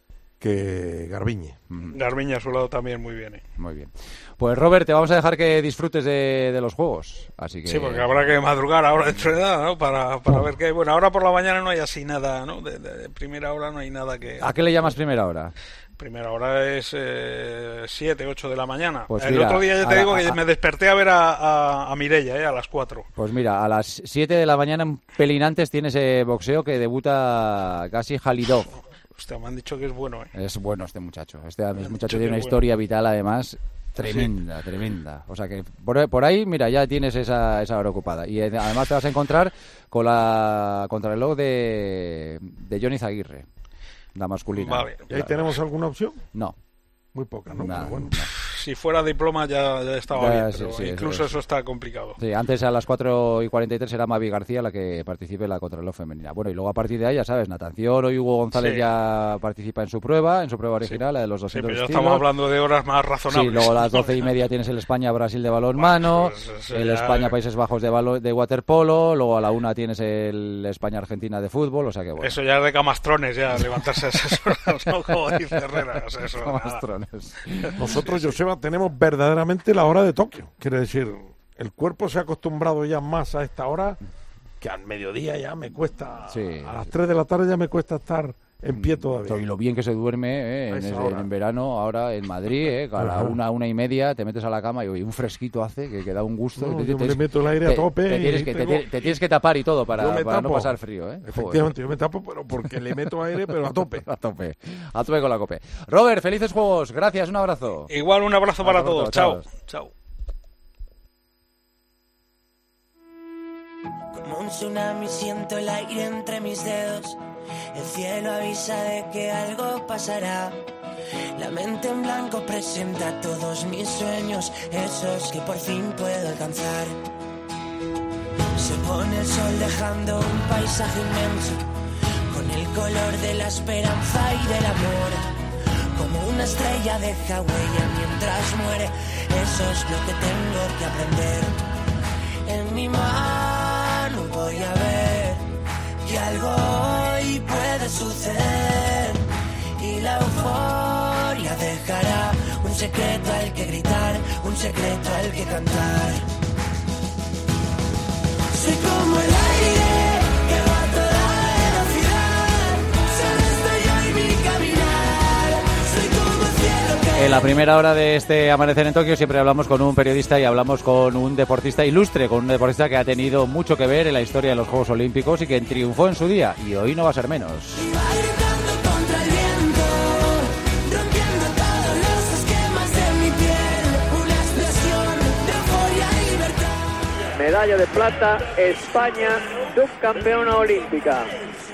Garbiñe. Garbiñe a su lado también muy bien. Muy bien. Pues Robert, te vamos a dejar que disfrutes de los Juegos. Así que... Sí, porque habrá que madrugar ahora dentro de nada, ¿no? Para ver qué hay. Bueno, ahora por la mañana no hay así nada, ¿no? De primera hora no hay nada que... ¿A qué le llamas primera hora? Primera hora es 7, 8 de la mañana. Pues el otro día ya te digo que me desperté a ver a Mireia, a las 4. Pues mira, a las 7 de la mañana, un pelín antes, tiene ese boxeo que debuta Gassi Khalidov. Hostia, me han dicho que es bueno, ¿eh? Es bueno este muchacho. Este muchacho tiene una historia vital, además, tremenda. O sea que por ahí, mira, ya tienes esa hora ocupada. Y además te vas a encontrar con la contrarreloj de Johnny Zaguirre, la masculina. Vale. ¿Y ahí tenemos alguna opción? No. Muy poca, ¿no? Nah, bueno. Si fuera diploma ya estaba bien, pero sí, incluso eso está complicado. Sí, antes a las 4:43 era Mavi García la que participe en la contrarreloj femenina. Bueno, y luego a partir de ahí, ya sabes, natación, hoy Hugo González ya participa en su prueba original, la de los 200 pero ya estilos. estamos hablando de horas más razonables. Sí, luego a las 12:30 tienes el España-Brasil de balonmano, el España-Países Bajos de waterpolo, luego a la 1 tienes el España-Argentina de fútbol, o sea que bueno. Eso ya es de camastrones, ya levantarse a esas horas, ¿no? Como dice Herrera, o sea, eso, camastrones. Nosotros, Joseba, tenemos verdaderamente la hora de Tokio. Quiere decir, el cuerpo se ha acostumbrado ya más a esta hora que al mediodía ya me cuesta. Sí. A las 3 de la tarde ya me cuesta estar en pie todavía. Y lo bien que se duerme en verano, ahora en Madrid, a la 1:30 te metes a la cama y un fresquito hace que da un gusto. No, yo le meto el aire a tope. Te tienes que tapar y todo para no pasar frío. Efectivamente, yo me tapo, pero porque le meto aire, pero a tope. a tope con la cope. Robert, felices Juegos. Gracias, un abrazo. Igual, un abrazo para todos. Chao. Como un tsunami siento el aire entre mis dedos. El cielo avisa de que algo pasará. La mente en blanco presenta todos mis sueños, esos que por fin puedo alcanzar. Se pone el sol dejando un paisaje inmenso, con el color de la esperanza y del amor. Como una estrella deja huella mientras muere, eso es lo que tengo que aprender. En mi mano voy a ver que algo hoy puede suceder y la euforia dejará un secreto al que gritar, un secreto al que cantar. Soy como el aire que va a toda velocidad, solo estoy yo y mi caminar. Soy como En la primera hora de este Amanecer en Tokio siempre hablamos con un periodista y hablamos con un deportista ilustre, con un deportista que ha tenido mucho que ver en la historia de los Juegos Olímpicos y que triunfó en su día, y hoy no va a ser menos. Medalla de plata, España, subcampeona olímpica.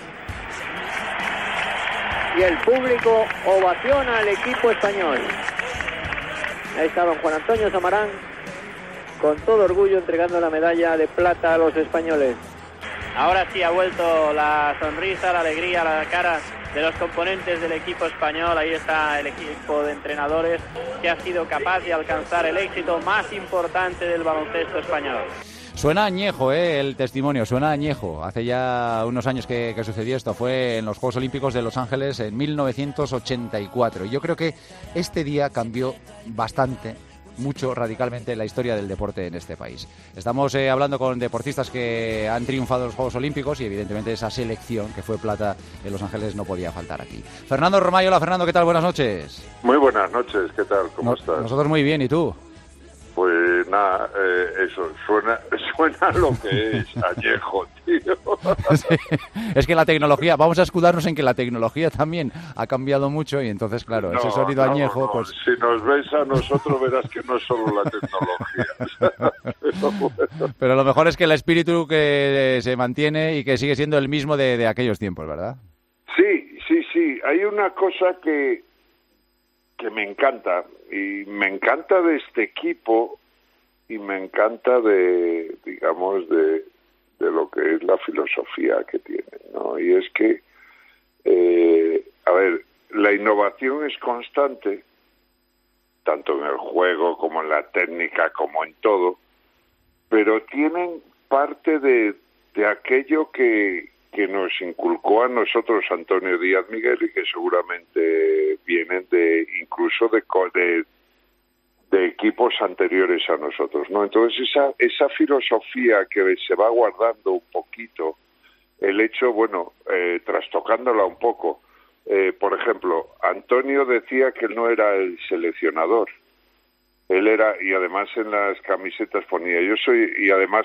Y el público ovaciona al equipo español. Ahí está don Juan Antonio Samarán, con todo orgullo entregando la medalla de plata a los españoles. Ahora sí ha vuelto la sonrisa, la alegría, la cara de los componentes del equipo español. Ahí está el equipo de entrenadores que ha sido capaz de alcanzar el éxito más importante del baloncesto español. Suena añejo, el testimonio, suena añejo. Hace ya unos años que sucedió esto. Fue en los Juegos Olímpicos de Los Ángeles en 1984. Y yo creo que este día cambió bastante, mucho, radicalmente la historia del deporte en este país. Estamos hablando con deportistas que han triunfado en los Juegos Olímpicos y evidentemente esa selección que fue plata en Los Ángeles no podía faltar aquí. Fernando Romay, hola Fernando, ¿qué tal? Buenas noches. Muy buenas noches, ¿qué tal? ¿Cómo estás? Nosotros muy bien, ¿y tú? Pues nada, eso, suena lo que es, añejo, tío. Sí, es que la tecnología, vamos a escudarnos en que la tecnología también ha cambiado mucho y entonces, claro, ese sonido añejo, pues... Si nos ves a nosotros verás que no es solo la tecnología. Pero lo mejor es que el espíritu que se mantiene y que sigue siendo el mismo de aquellos tiempos, ¿verdad? Sí, hay una cosa que me encanta, y me encanta de este equipo y me encanta de lo que es la filosofía que tienen, ¿no? Y es que, la innovación es constante, tanto en el juego como en la técnica, como en todo, pero tienen parte de aquello que nos inculcó a nosotros Antonio Díaz Miguel y que seguramente vienen incluso de equipos anteriores a nosotros, ¿no? Entonces esa filosofía que se va guardando un poquito, el hecho, trastocándola un poco, por ejemplo, Antonio decía que él no era el seleccionador, él era, y además en las camisetas ponía, yo soy, y además,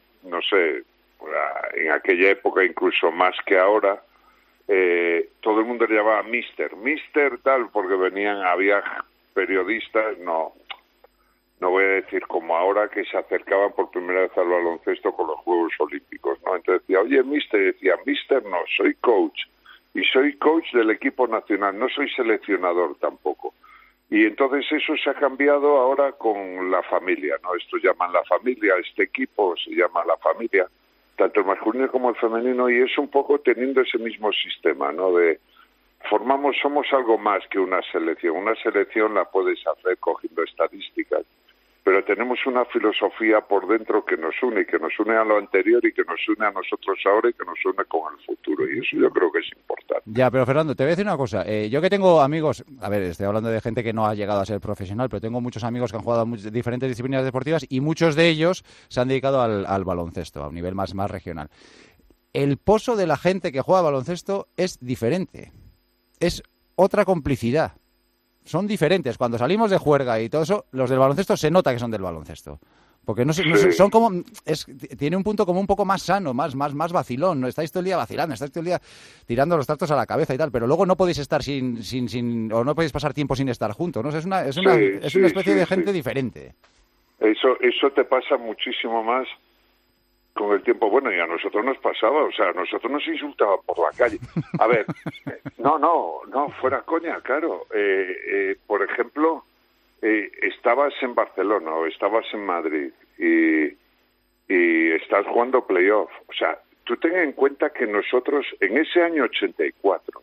en aquella época incluso más que ahora, todo el mundo le llamaba Mister tal, porque había periodistas, no voy a decir como ahora, que se acercaban por primera vez al baloncesto con los Juegos Olímpicos, ¿no? Entonces decía, oye, Mister, y decía, Mister no, soy coach, y soy coach del equipo nacional, no soy seleccionador tampoco. Y entonces eso se ha cambiado ahora con la familia, ¿no? Esto llaman la familia, este equipo se llama la familia, tanto el masculino como el femenino, y es un poco teniendo ese mismo sistema, ¿no? Somos algo más que una selección. Una selección la puedes hacer cogiendo estadísticas, pero tenemos una filosofía por dentro que nos une a lo anterior y que nos une a nosotros ahora y que nos une con el futuro, y eso yo creo que es importante. Ya, pero Fernando, te voy a decir una cosa. Yo que tengo amigos, estoy hablando de gente que no ha llegado a ser profesional, pero tengo muchos amigos que han jugado en diferentes disciplinas deportivas y muchos de ellos se han dedicado al baloncesto, a un nivel más regional. El pozo de la gente que juega baloncesto es diferente, es otra complicidad. Son diferentes. Cuando salimos de juerga y todo eso, los del baloncesto se nota que son del baloncesto. Porque son como... tiene un punto como un poco más sano, más vacilón. ¿No? Estáis todo el día vacilando, estáis todo el día tirando los trastos a la cabeza y tal, pero luego no podéis estar o no podéis pasar tiempo sin estar juntos, ¿no? Es una especie de gente diferente. Eso te pasa muchísimo más con el tiempo. Bueno, y a nosotros nos pasaba, o sea, a nosotros nos insultaban por la calle. A ver, no, fuera coña, claro. Por ejemplo, estabas en Barcelona o estabas en Madrid y estás jugando playoff. O sea, tú ten en cuenta que nosotros, en ese año 84,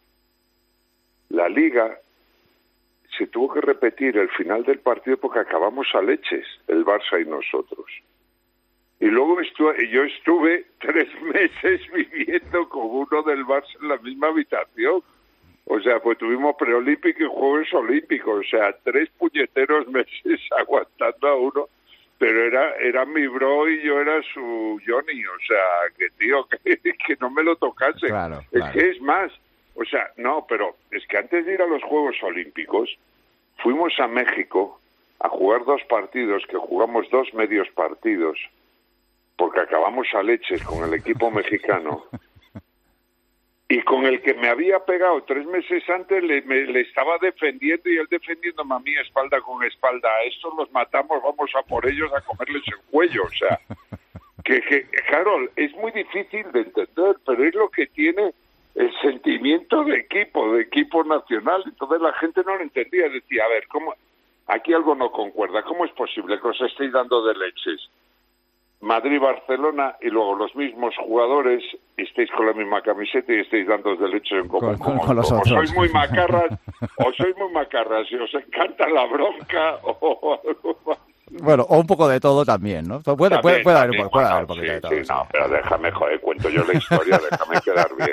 la Liga se tuvo que repetir el final del partido porque acabamos a leches, el Barça y nosotros. Y luego yo estuve 3 meses viviendo con uno del Barça en la misma habitación. O sea, pues tuvimos preolímpico y Juegos Olímpicos. O sea, 3 puñeteros meses aguantando a uno. Pero era mi bro y yo era su Johnny. O sea, que no me lo tocase. Claro. Es que es más. O sea, no, pero es que antes de ir a los Juegos Olímpicos, fuimos a México a jugar 2 partidos, que jugamos 2 medios partidos, porque acabamos a leches con el equipo mexicano, y con el que me había pegado 3 meses antes le estaba defendiendo, y él defendiéndome a mí espalda con espalda. A estos los matamos, vamos a por ellos a comerles el cuello. O sea, que claro, es muy difícil de entender, pero es lo que tiene el sentimiento de equipo nacional. Entonces la gente no lo entendía, decía, a ver, ¿cómo? Aquí algo no concuerda. ¿Cómo es posible que os estéis dando de leches Madrid-Barcelona y luego los mismos jugadores estéis con la misma camiseta y estéis dando de leches en común? Con los otros. O sois muy macarras y os encanta la bronca o algo más. Bueno, o un poco de todo también, ¿no? Puede haber un poquito de todo. Sí, no, pero déjame, joder, cuento yo la historia, déjame quedar bien.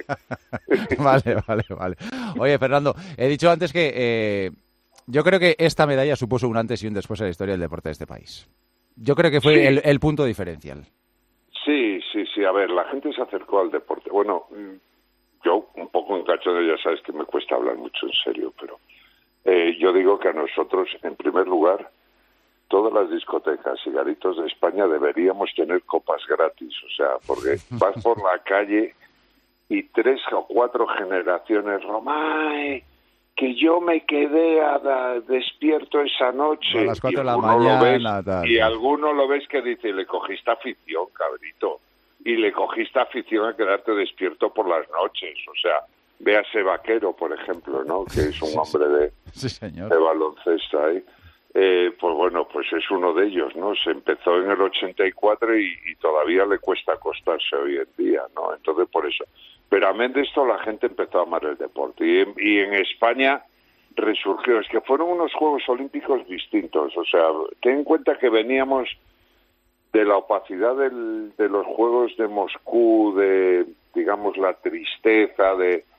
Vale. Oye, Fernando, he dicho antes que yo creo que esta medalla supuso un antes y un después en la historia del deporte de este país. Yo creo que fue el punto diferencial. Sí, a ver, la gente se acercó al deporte. Bueno, yo un poco en cachondo, ya sabes que me cuesta hablar mucho en serio, pero yo digo que a nosotros, en primer lugar, todas las discotecas y garitos de España deberíamos tener copas gratis, o sea, porque vas por la calle y 3 o 4 generaciones, Romay, que yo me quedé despierto esa noche. A las 4 de la mañana. Y alguno lo ves que dice, le cogiste afición, cabrito, y le cogiste afición a quedarte despierto por las noches, o sea, véase Vaquero, por ejemplo, ¿no? Que es un hombre de baloncesto ahí. Pues bueno, pues es uno de ellos, ¿no? Se empezó en el 84 y todavía le cuesta acostarse hoy en día, ¿no? Entonces, por eso. Pero amén de esto, la gente empezó a amar el deporte. Y en España resurgió. Es que fueron unos Juegos Olímpicos distintos. O sea, ten en cuenta que veníamos de la opacidad de los Juegos de Moscú, de, digamos, la tristeza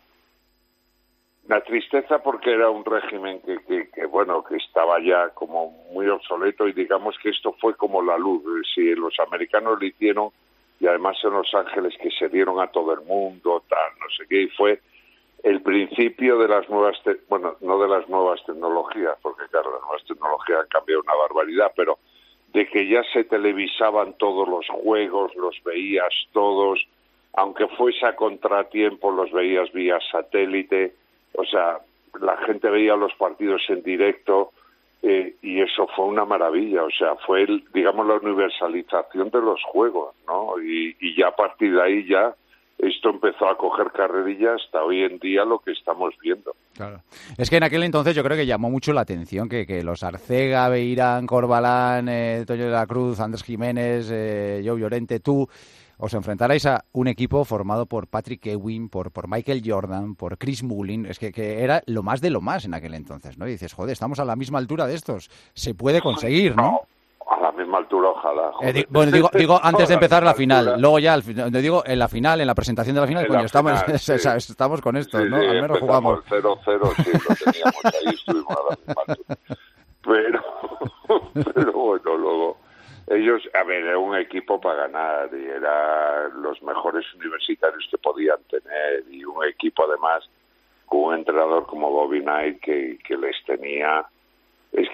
porque era un régimen que bueno, que estaba ya como muy obsoleto, y digamos que esto fue como la luz. Si los americanos lo hicieron, y además en Los Ángeles, que se dieron a todo el mundo, tal, no sé qué, y fue el principio de las nuevas, no de las nuevas tecnologías, porque claro, las nuevas tecnologías han cambiado una barbaridad, pero de que ya se televisaban todos los juegos, los veías todos, aunque fuese a contratiempo, los veías vía satélite. O sea, la gente veía los partidos en directo y eso fue una maravilla. O sea, fue, digamos, la universalización de los juegos, ¿no? Y ya a partir de ahí ya esto empezó a coger carrerilla hasta hoy en día lo que estamos viendo. Claro. Es que en aquel entonces yo creo que llamó mucho la atención que los Arcega, Beirán, Corbalán, Toño de la Cruz, Andrés Jiménez, Joe Llorente, tú, os enfrentarais a un equipo formado por Patrick Ewing, por Michael Jordan, por Chris Mullin. Es que era lo más de lo más en aquel entonces, ¿no? Y dices, joder, estamos a la misma altura de estos. Se puede conseguir, ¿no? A la misma altura, ojalá. Bueno, digo antes de empezar la final. Luego ya, digo, en la final, en la presentación de la final, coño, estamos con esto, ¿no? Al menos jugamos. 0-0, sí, lo teníamos ahí, estuvimos a la misma altura. Pero bueno, luego... Ellos, a ver, era un equipo para ganar y eran los mejores universitarios que podían tener, y un equipo además con un entrenador como Bobby Knight que les tenía. Es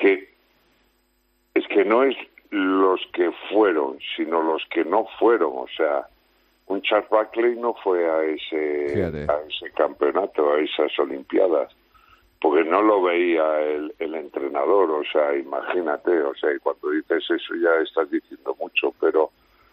que no es los que fueron, sino los que no fueron. O sea, un Charles Barkley no fue a ese campeonato, a esas Olimpiadas, porque no lo veía el entrenador. O sea, imagínate, o sea, y cuando dices eso ya estás diciendo mucho, pero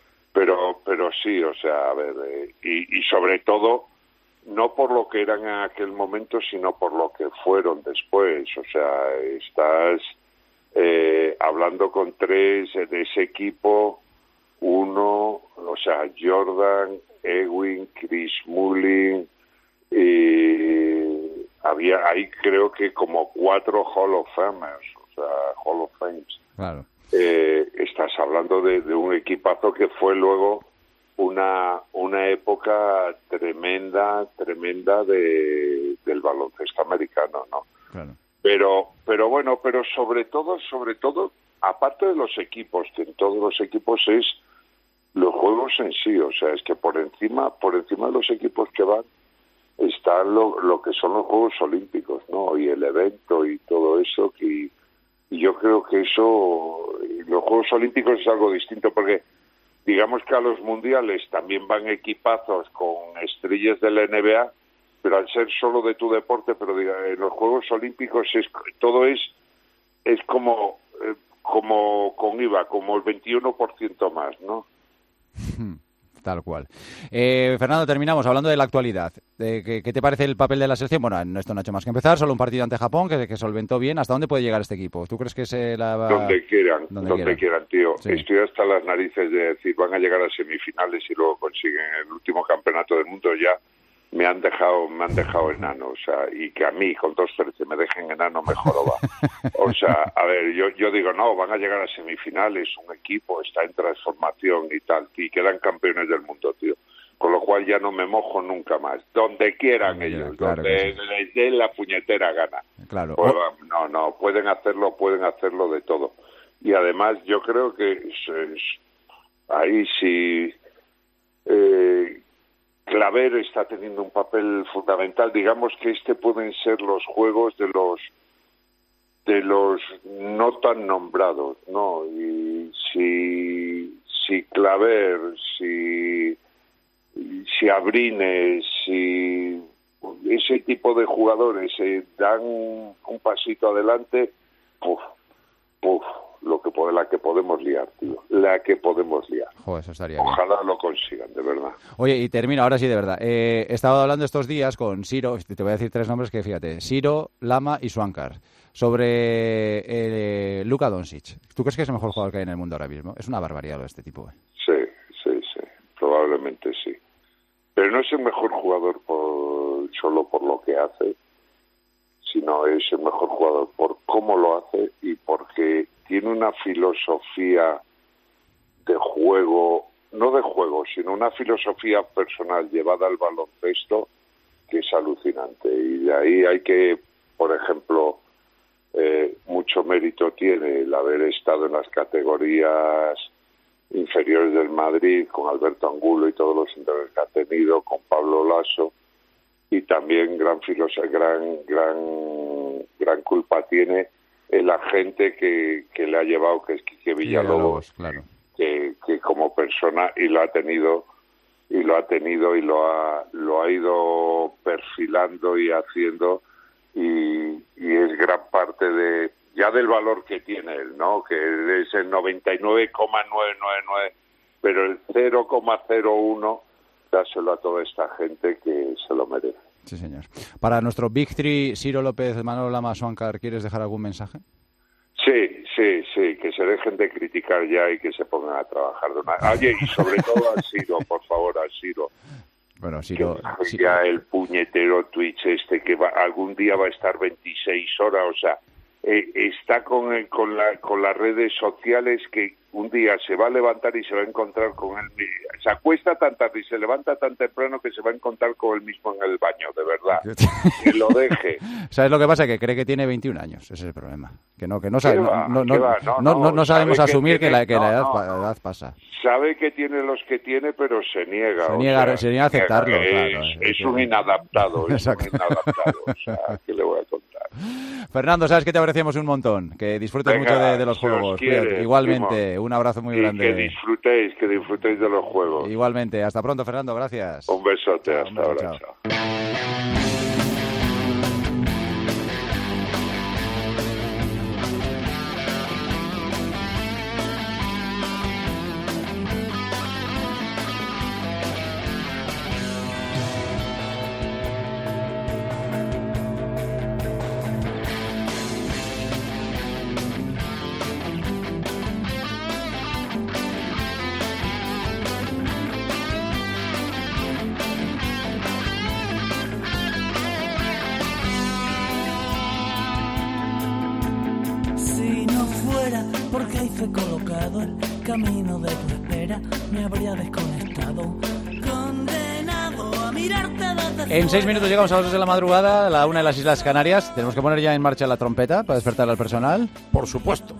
sí, o sea, a ver, y sobre todo no por lo que eran en aquel momento, sino por lo que fueron después. O sea, estás hablando con 3 de ese equipo, uno, o sea, Jordan, Ewing, Chris Mullin, y había ahí creo que como 4 Hall of Famers, o sea, Hall of Fames. Claro. Estás hablando de un equipazo que fue luego una época tremenda del baloncesto americano, ¿no? Claro. Pero bueno, pero sobre todo, aparte de los equipos, que en todos los equipos es los juegos en sí. O sea, es que por encima de los equipos que van, está lo que son los Juegos Olímpicos, ¿no? Y el evento y todo eso, y yo creo que eso, los Juegos Olímpicos es algo distinto, porque digamos que a los mundiales también van equipazos con estrellas de la NBA, pero al ser solo de tu deporte, pero en los Juegos Olímpicos todo es como con IVA, como el 21% más, ¿no? Tal cual. Fernando, terminamos hablando de la actualidad. ¿Qué te parece el papel de la selección? Bueno, esto no ha hecho más que empezar, solo un partido ante Japón que solventó bien. ¿Hasta dónde puede llegar este equipo? ¿Tú crees que se la va...? Donde quieran, tío. Sí. Estoy hasta las narices de decir, van a llegar a semifinales y luego consiguen el último campeonato del mundo. Ya me han dejado enano, o sea, y que a mí con 2-13 me dejen enano mejor o va. O sea, a ver, yo digo, no, van a llegar a semifinales, un equipo está en transformación y tal, y quedan campeones del mundo, tío. Con lo cual ya no me mojo nunca más. Donde quieran ellos, claro, donde les dé la puñetera gana. Claro. Pues, no, pueden hacerlo de todo. Y además yo creo que ahí sí... Claver está teniendo un papel fundamental. Digamos que pueden ser los juegos de los no tan nombrados, ¿no? Y si Claver, si Abrines, si ese tipo de jugadores dan un pasito adelante, la que podemos liar, tío. La que podemos liar. Joder, eso estaría Ojalá bien. lo consigan, de verdad. Oye, y termino, ahora sí, de verdad. He estado hablando estos días con Siro, te voy a decir 3 nombres que, fíjate, Siro, Lama y Swankar, sobre Luka Doncic. ¿Tú crees que es el mejor jugador que hay en el mundo ahora mismo? Es una barbaridad lo de este tipo. Sí, probablemente sí. Pero no es el mejor jugador solo por lo que hace, sino es el mejor jugador por cómo lo hace y porque tiene una filosofía de juego, no de juego, sino una filosofía personal llevada al baloncesto que es alucinante. Y de ahí hay que, por ejemplo, mucho mérito tiene el haber estado en las categorías inferiores del Madrid con Alberto Angulo y todos los interés que ha tenido, con Pablo Lasso, y también gran culpa tiene el agente que le ha llevado, que es Quique Villalobos, claro. que como persona y lo ha tenido y lo ha ido perfilando y haciendo, y es gran parte del valor que tiene él, ¿no? Que es el 99,999, pero el 0,01 dáselo a toda esta gente que se lo merece. Sí, señor. Para nuestro Big Three, Siro López, Manolo Lama, Swankar, ¿quieres dejar algún mensaje? Sí, que se dejen de criticar ya y que se pongan a trabajar. Oye, y sobre todo a Siro, por favor, a Siro. Bueno, Siro... Ya el puñetero Twitch que algún día va a estar 26 horas, o sea, está con las redes sociales que un día se va a levantar y se va a encontrar con él. Se acuesta tan tarde y se levanta tan temprano que se va a encontrar con él mismo en el baño, de verdad. Que lo deje. ¿Sabes lo que pasa? Que cree que tiene 21 años, ese es el problema. Que no sabemos asumir que la edad pasa. Sabe que tiene los que tiene, pero se niega. Se niega a aceptarlo, claro. Es un inadaptado, o sea, ¿qué le voy a contar? Fernando, sabes que te apreciamos un montón, que disfrutes mucho de los juegos. Igualmente, un abrazo muy grande. Que disfrutéis de los juegos. Igualmente, hasta pronto, Fernando, gracias. Un besote, hasta ahora. Chao. Porque hice colocado el camino de tu espera, me habría desconectado, condenado a mirarte desde En 6 minutos llegamos a las 2 de la madrugada, a la 1 de las Islas Canarias. Tenemos que poner ya en marcha la trompeta para despertar al personal. Por supuesto.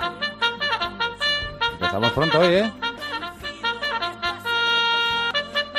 Empezamos pronto hoy, ¿eh?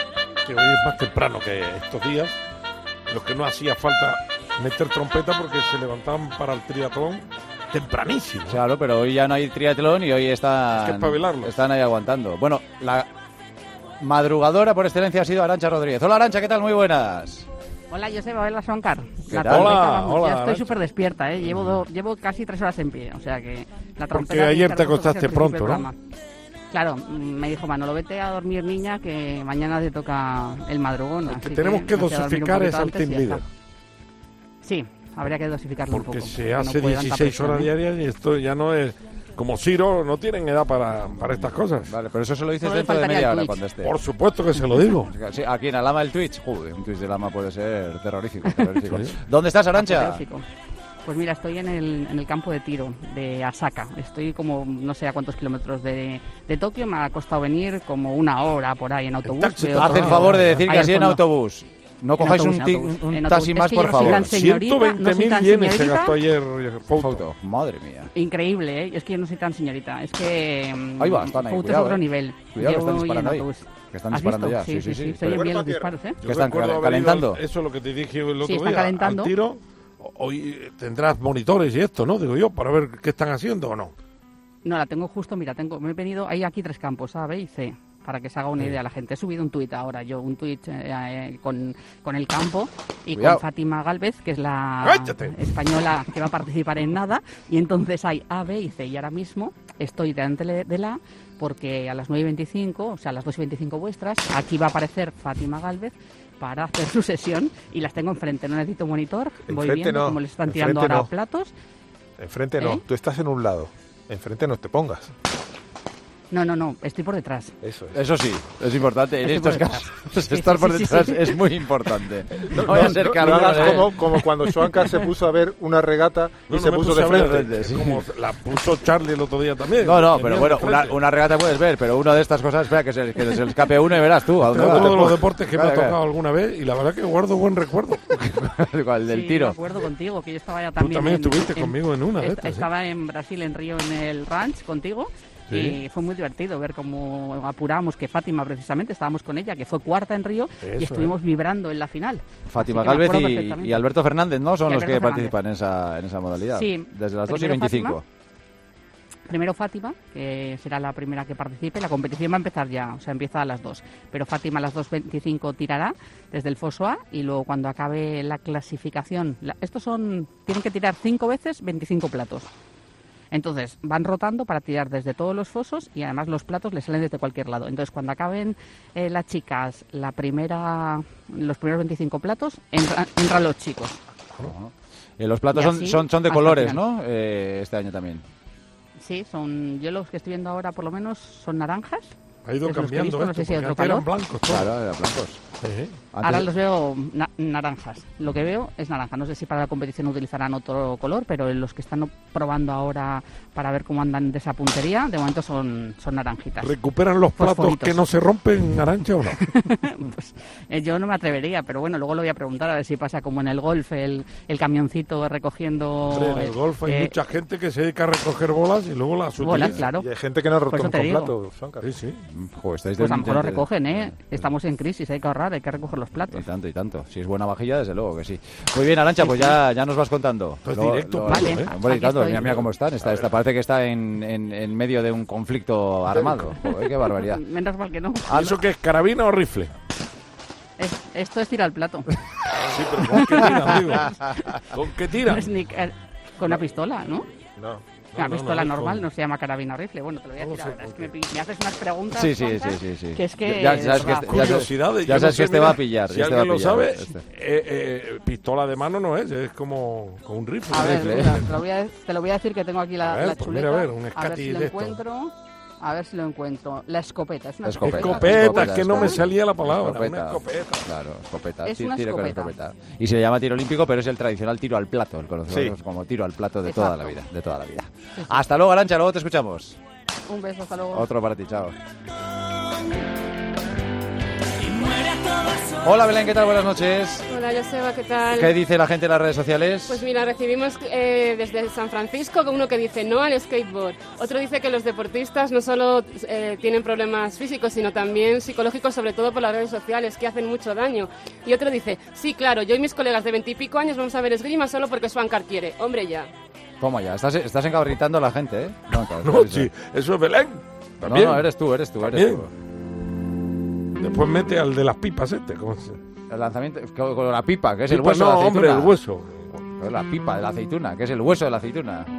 que hoy es más temprano que estos días, los que no hacía falta meter trompeta porque se levantaban para el triatlón tempranísimo. Claro, pero hoy ya no hay triatlón y hoy están ahí aguantando. Bueno, la madrugadora por excelencia ha sido Arantxa Rodríguez. Hola Arantxa, ¿qué tal? Muy buenas. Hola, Joseba, hola Soncar. Hola, ya estoy súper despierta, ¿eh? Llevo casi 3 horas en pie, o sea que la trompeta... Porque ayer te acostaste pronto, ¿no? Claro, me dijo Manolo, vete a dormir, niña, que mañana te toca el madrugón. Así que tenemos que dosificar es al team leader. Sí, habría que dosificarlo un poco. Porque se hace 16 horas diarias y esto ya no es... Como Ciro, no tienen edad para estas cosas. Vale, pero eso se lo dices dentro de media hora cuando esté. Por supuesto que se lo digo. Sí, aquí en Alhama el Twitch. Un Twitch de Lama puede ser terrorífico. Sí. ¿Dónde estás, Arantxa? Pues mira, estoy en el campo de tiro de Asaka. Estoy como no sé a cuántos kilómetros de Tokio. Me ha costado venir como 1 hora por ahí en autobús. Haz el favor de decir que así en autobús. No cojáis un taxi más, por favor. 120.000 yenes se gastó ayer Foto. Madre mía. Increíble, ¿eh? Es que yo no soy tan señorita. Es que ahí va, están ahí. Foto es otro nivel. Cuidado, que están disparando ahí. Que están disparando ya. Sí. Se oyen bien los disparos, ¿eh? Que están calentando. Eso es lo que te dije el otro día. Están calentando. Al tiro, hoy tendrás monitores y esto, ¿no? Digo yo, para ver qué están haciendo o no. No, la tengo justo, mira, me he venido, hay aquí 3 campos, A, B y C. Para que se haga una idea la gente. He subido un tuit ahora, un tuit con el campo y con Fátima Gálvez, que es la española que va a participar en nada, y entonces hay A, B y C, y ahora mismo estoy delante de la, porque a las 9:25, o sea, a las 2:25 vuestras, aquí va a aparecer Fátima Gálvez para hacer su sesión, y las tengo enfrente, no necesito monitor, voy viendo cómo les están tirando ahora platos. Enfrente no, tú estás en un lado, enfrente no te pongas. No, estoy por detrás. Eso sí, es importante. En estos casos, estar por detrás es muy importante. No voy a ser no hagas como cuando Schwanka se puso a ver una regata y se puso de frente. Sí. Como la puso Charlie el otro día también. No, pero bueno, una regata puedes ver, pero una de estas cosas, espera, que se le escape uno y verás tú. ¿A dónde va? Todos los deportes que me ha tocado alguna vez y la verdad que guardo buen recuerdo. El del tiro. Me acuerdo contigo, que yo estaba ya también. Tú también estuviste conmigo en una de estas. Estaba en Brasil, en Río, en el ranch contigo. Sí. Y fue muy divertido ver cómo apuramos, que Fátima precisamente, estábamos con ella, que fue 4ª en Río, y estuvimos vibrando en la final. Fátima Gálvez y Alberto Fernández, ¿no? Son los que participan en esa modalidad. Sí. Desde las 2:25. Primero Fátima, que será la primera que participe. La competición va a empezar ya, o sea, empieza a las 2. Pero Fátima a las 2:25 tirará desde el foso A, y luego cuando acabe la clasificación, tienen que tirar 5 veces 25 platos. Entonces van rotando para tirar desde todos los fosos, y además los platos les salen desde cualquier lado. Entonces cuando acaben las chicas los primeros 25 platos, entran los chicos. Los platos son de colores, ¿no? Este año también. Sí, yo los que estoy viendo ahora por lo menos son naranjas. Ha ido cambiando no sé si eran blancos. Claro, eran blancos. Ahora los veo naranjas. Lo que veo es naranja. No sé si para la competición utilizarán otro color, pero los que están probando ahora para ver cómo andan de esa puntería, de momento son naranjitas. ¿Recuperan los platos que no se rompen, Arantxa, o no? Pues yo no me atrevería, pero bueno, luego lo voy a preguntar a ver si pasa como en el golf, el camioncito recogiendo... Hombre, en el golf hay mucha gente que se dedica a recoger bolas y luego las utiliza. Bolas, claro. Y hay gente que no ha roto un plato. Sí. Pues a lo mejor lo recogen, ¿eh? Estamos en crisis, hay que ahorrar, hay que recoger los platos. Y tanto. Si es buena vajilla, desde luego que sí. Muy bien, Arantxa, pues ya nos vas contando. Pues directo. Vale. Mira cómo están. Parece que está en medio de un conflicto armado. Joder, qué barbaridad. Menos mal que no. ¿Eso qué es, carabina o rifle? Esto es tirar al plato. Sí, pero ¿con qué tiran, digo? ¿Con qué tiran? Con una pistola, ¿no? No. Una pistola normal no se llama carabina rifle. Bueno, te lo voy a decir ahora. Es que me haces unas preguntas. Sí. Que es que... Ya sabes que te va a pillar. Si alguien lo sabe, pistola de mano no es como un rifle. A ver, te lo voy a decir, que tengo aquí la chuleta. Mira, a ver, un escati de esto. A ver si lo encuentro. La escopeta. Es una escopeta, es que no me salía la palabra. Una escopeta. Claro, escopeta. Es una escopeta. Y se le llama tiro olímpico, pero es el tradicional tiro al plato. El conocido como tiro al plato de toda la vida. Sí. Hasta luego, Arantxa, luego te escuchamos. Un beso, hasta luego. Otro para ti, chao. Y muere todo Hola Belén, ¿qué tal? Buenas noches. Hola Joseba, ¿qué tal? ¿Qué dice la gente en las redes sociales? Pues mira, recibimos desde San Francisco uno que dice no al skateboard. Otro dice que los deportistas no solo tienen problemas físicos, sino también psicológicos, sobre todo por las redes sociales, que hacen mucho daño. Y otro dice, sí, claro, yo y mis colegas de 20 y pico años vamos a ver esgrima solo porque Swankar quiere. Hombre, ya. ¿Cómo ya? Estás encabritando a la gente, ¿eh? No, sí, eso es Belén. ¿También? No, eres tú. Después mete al de las pipas ¿cómo se? El lanzamiento con la pipa, que es pipa, el hueso de la aceituna. Hombre, el hueso. La pipa de la aceituna, que es el hueso de la aceituna.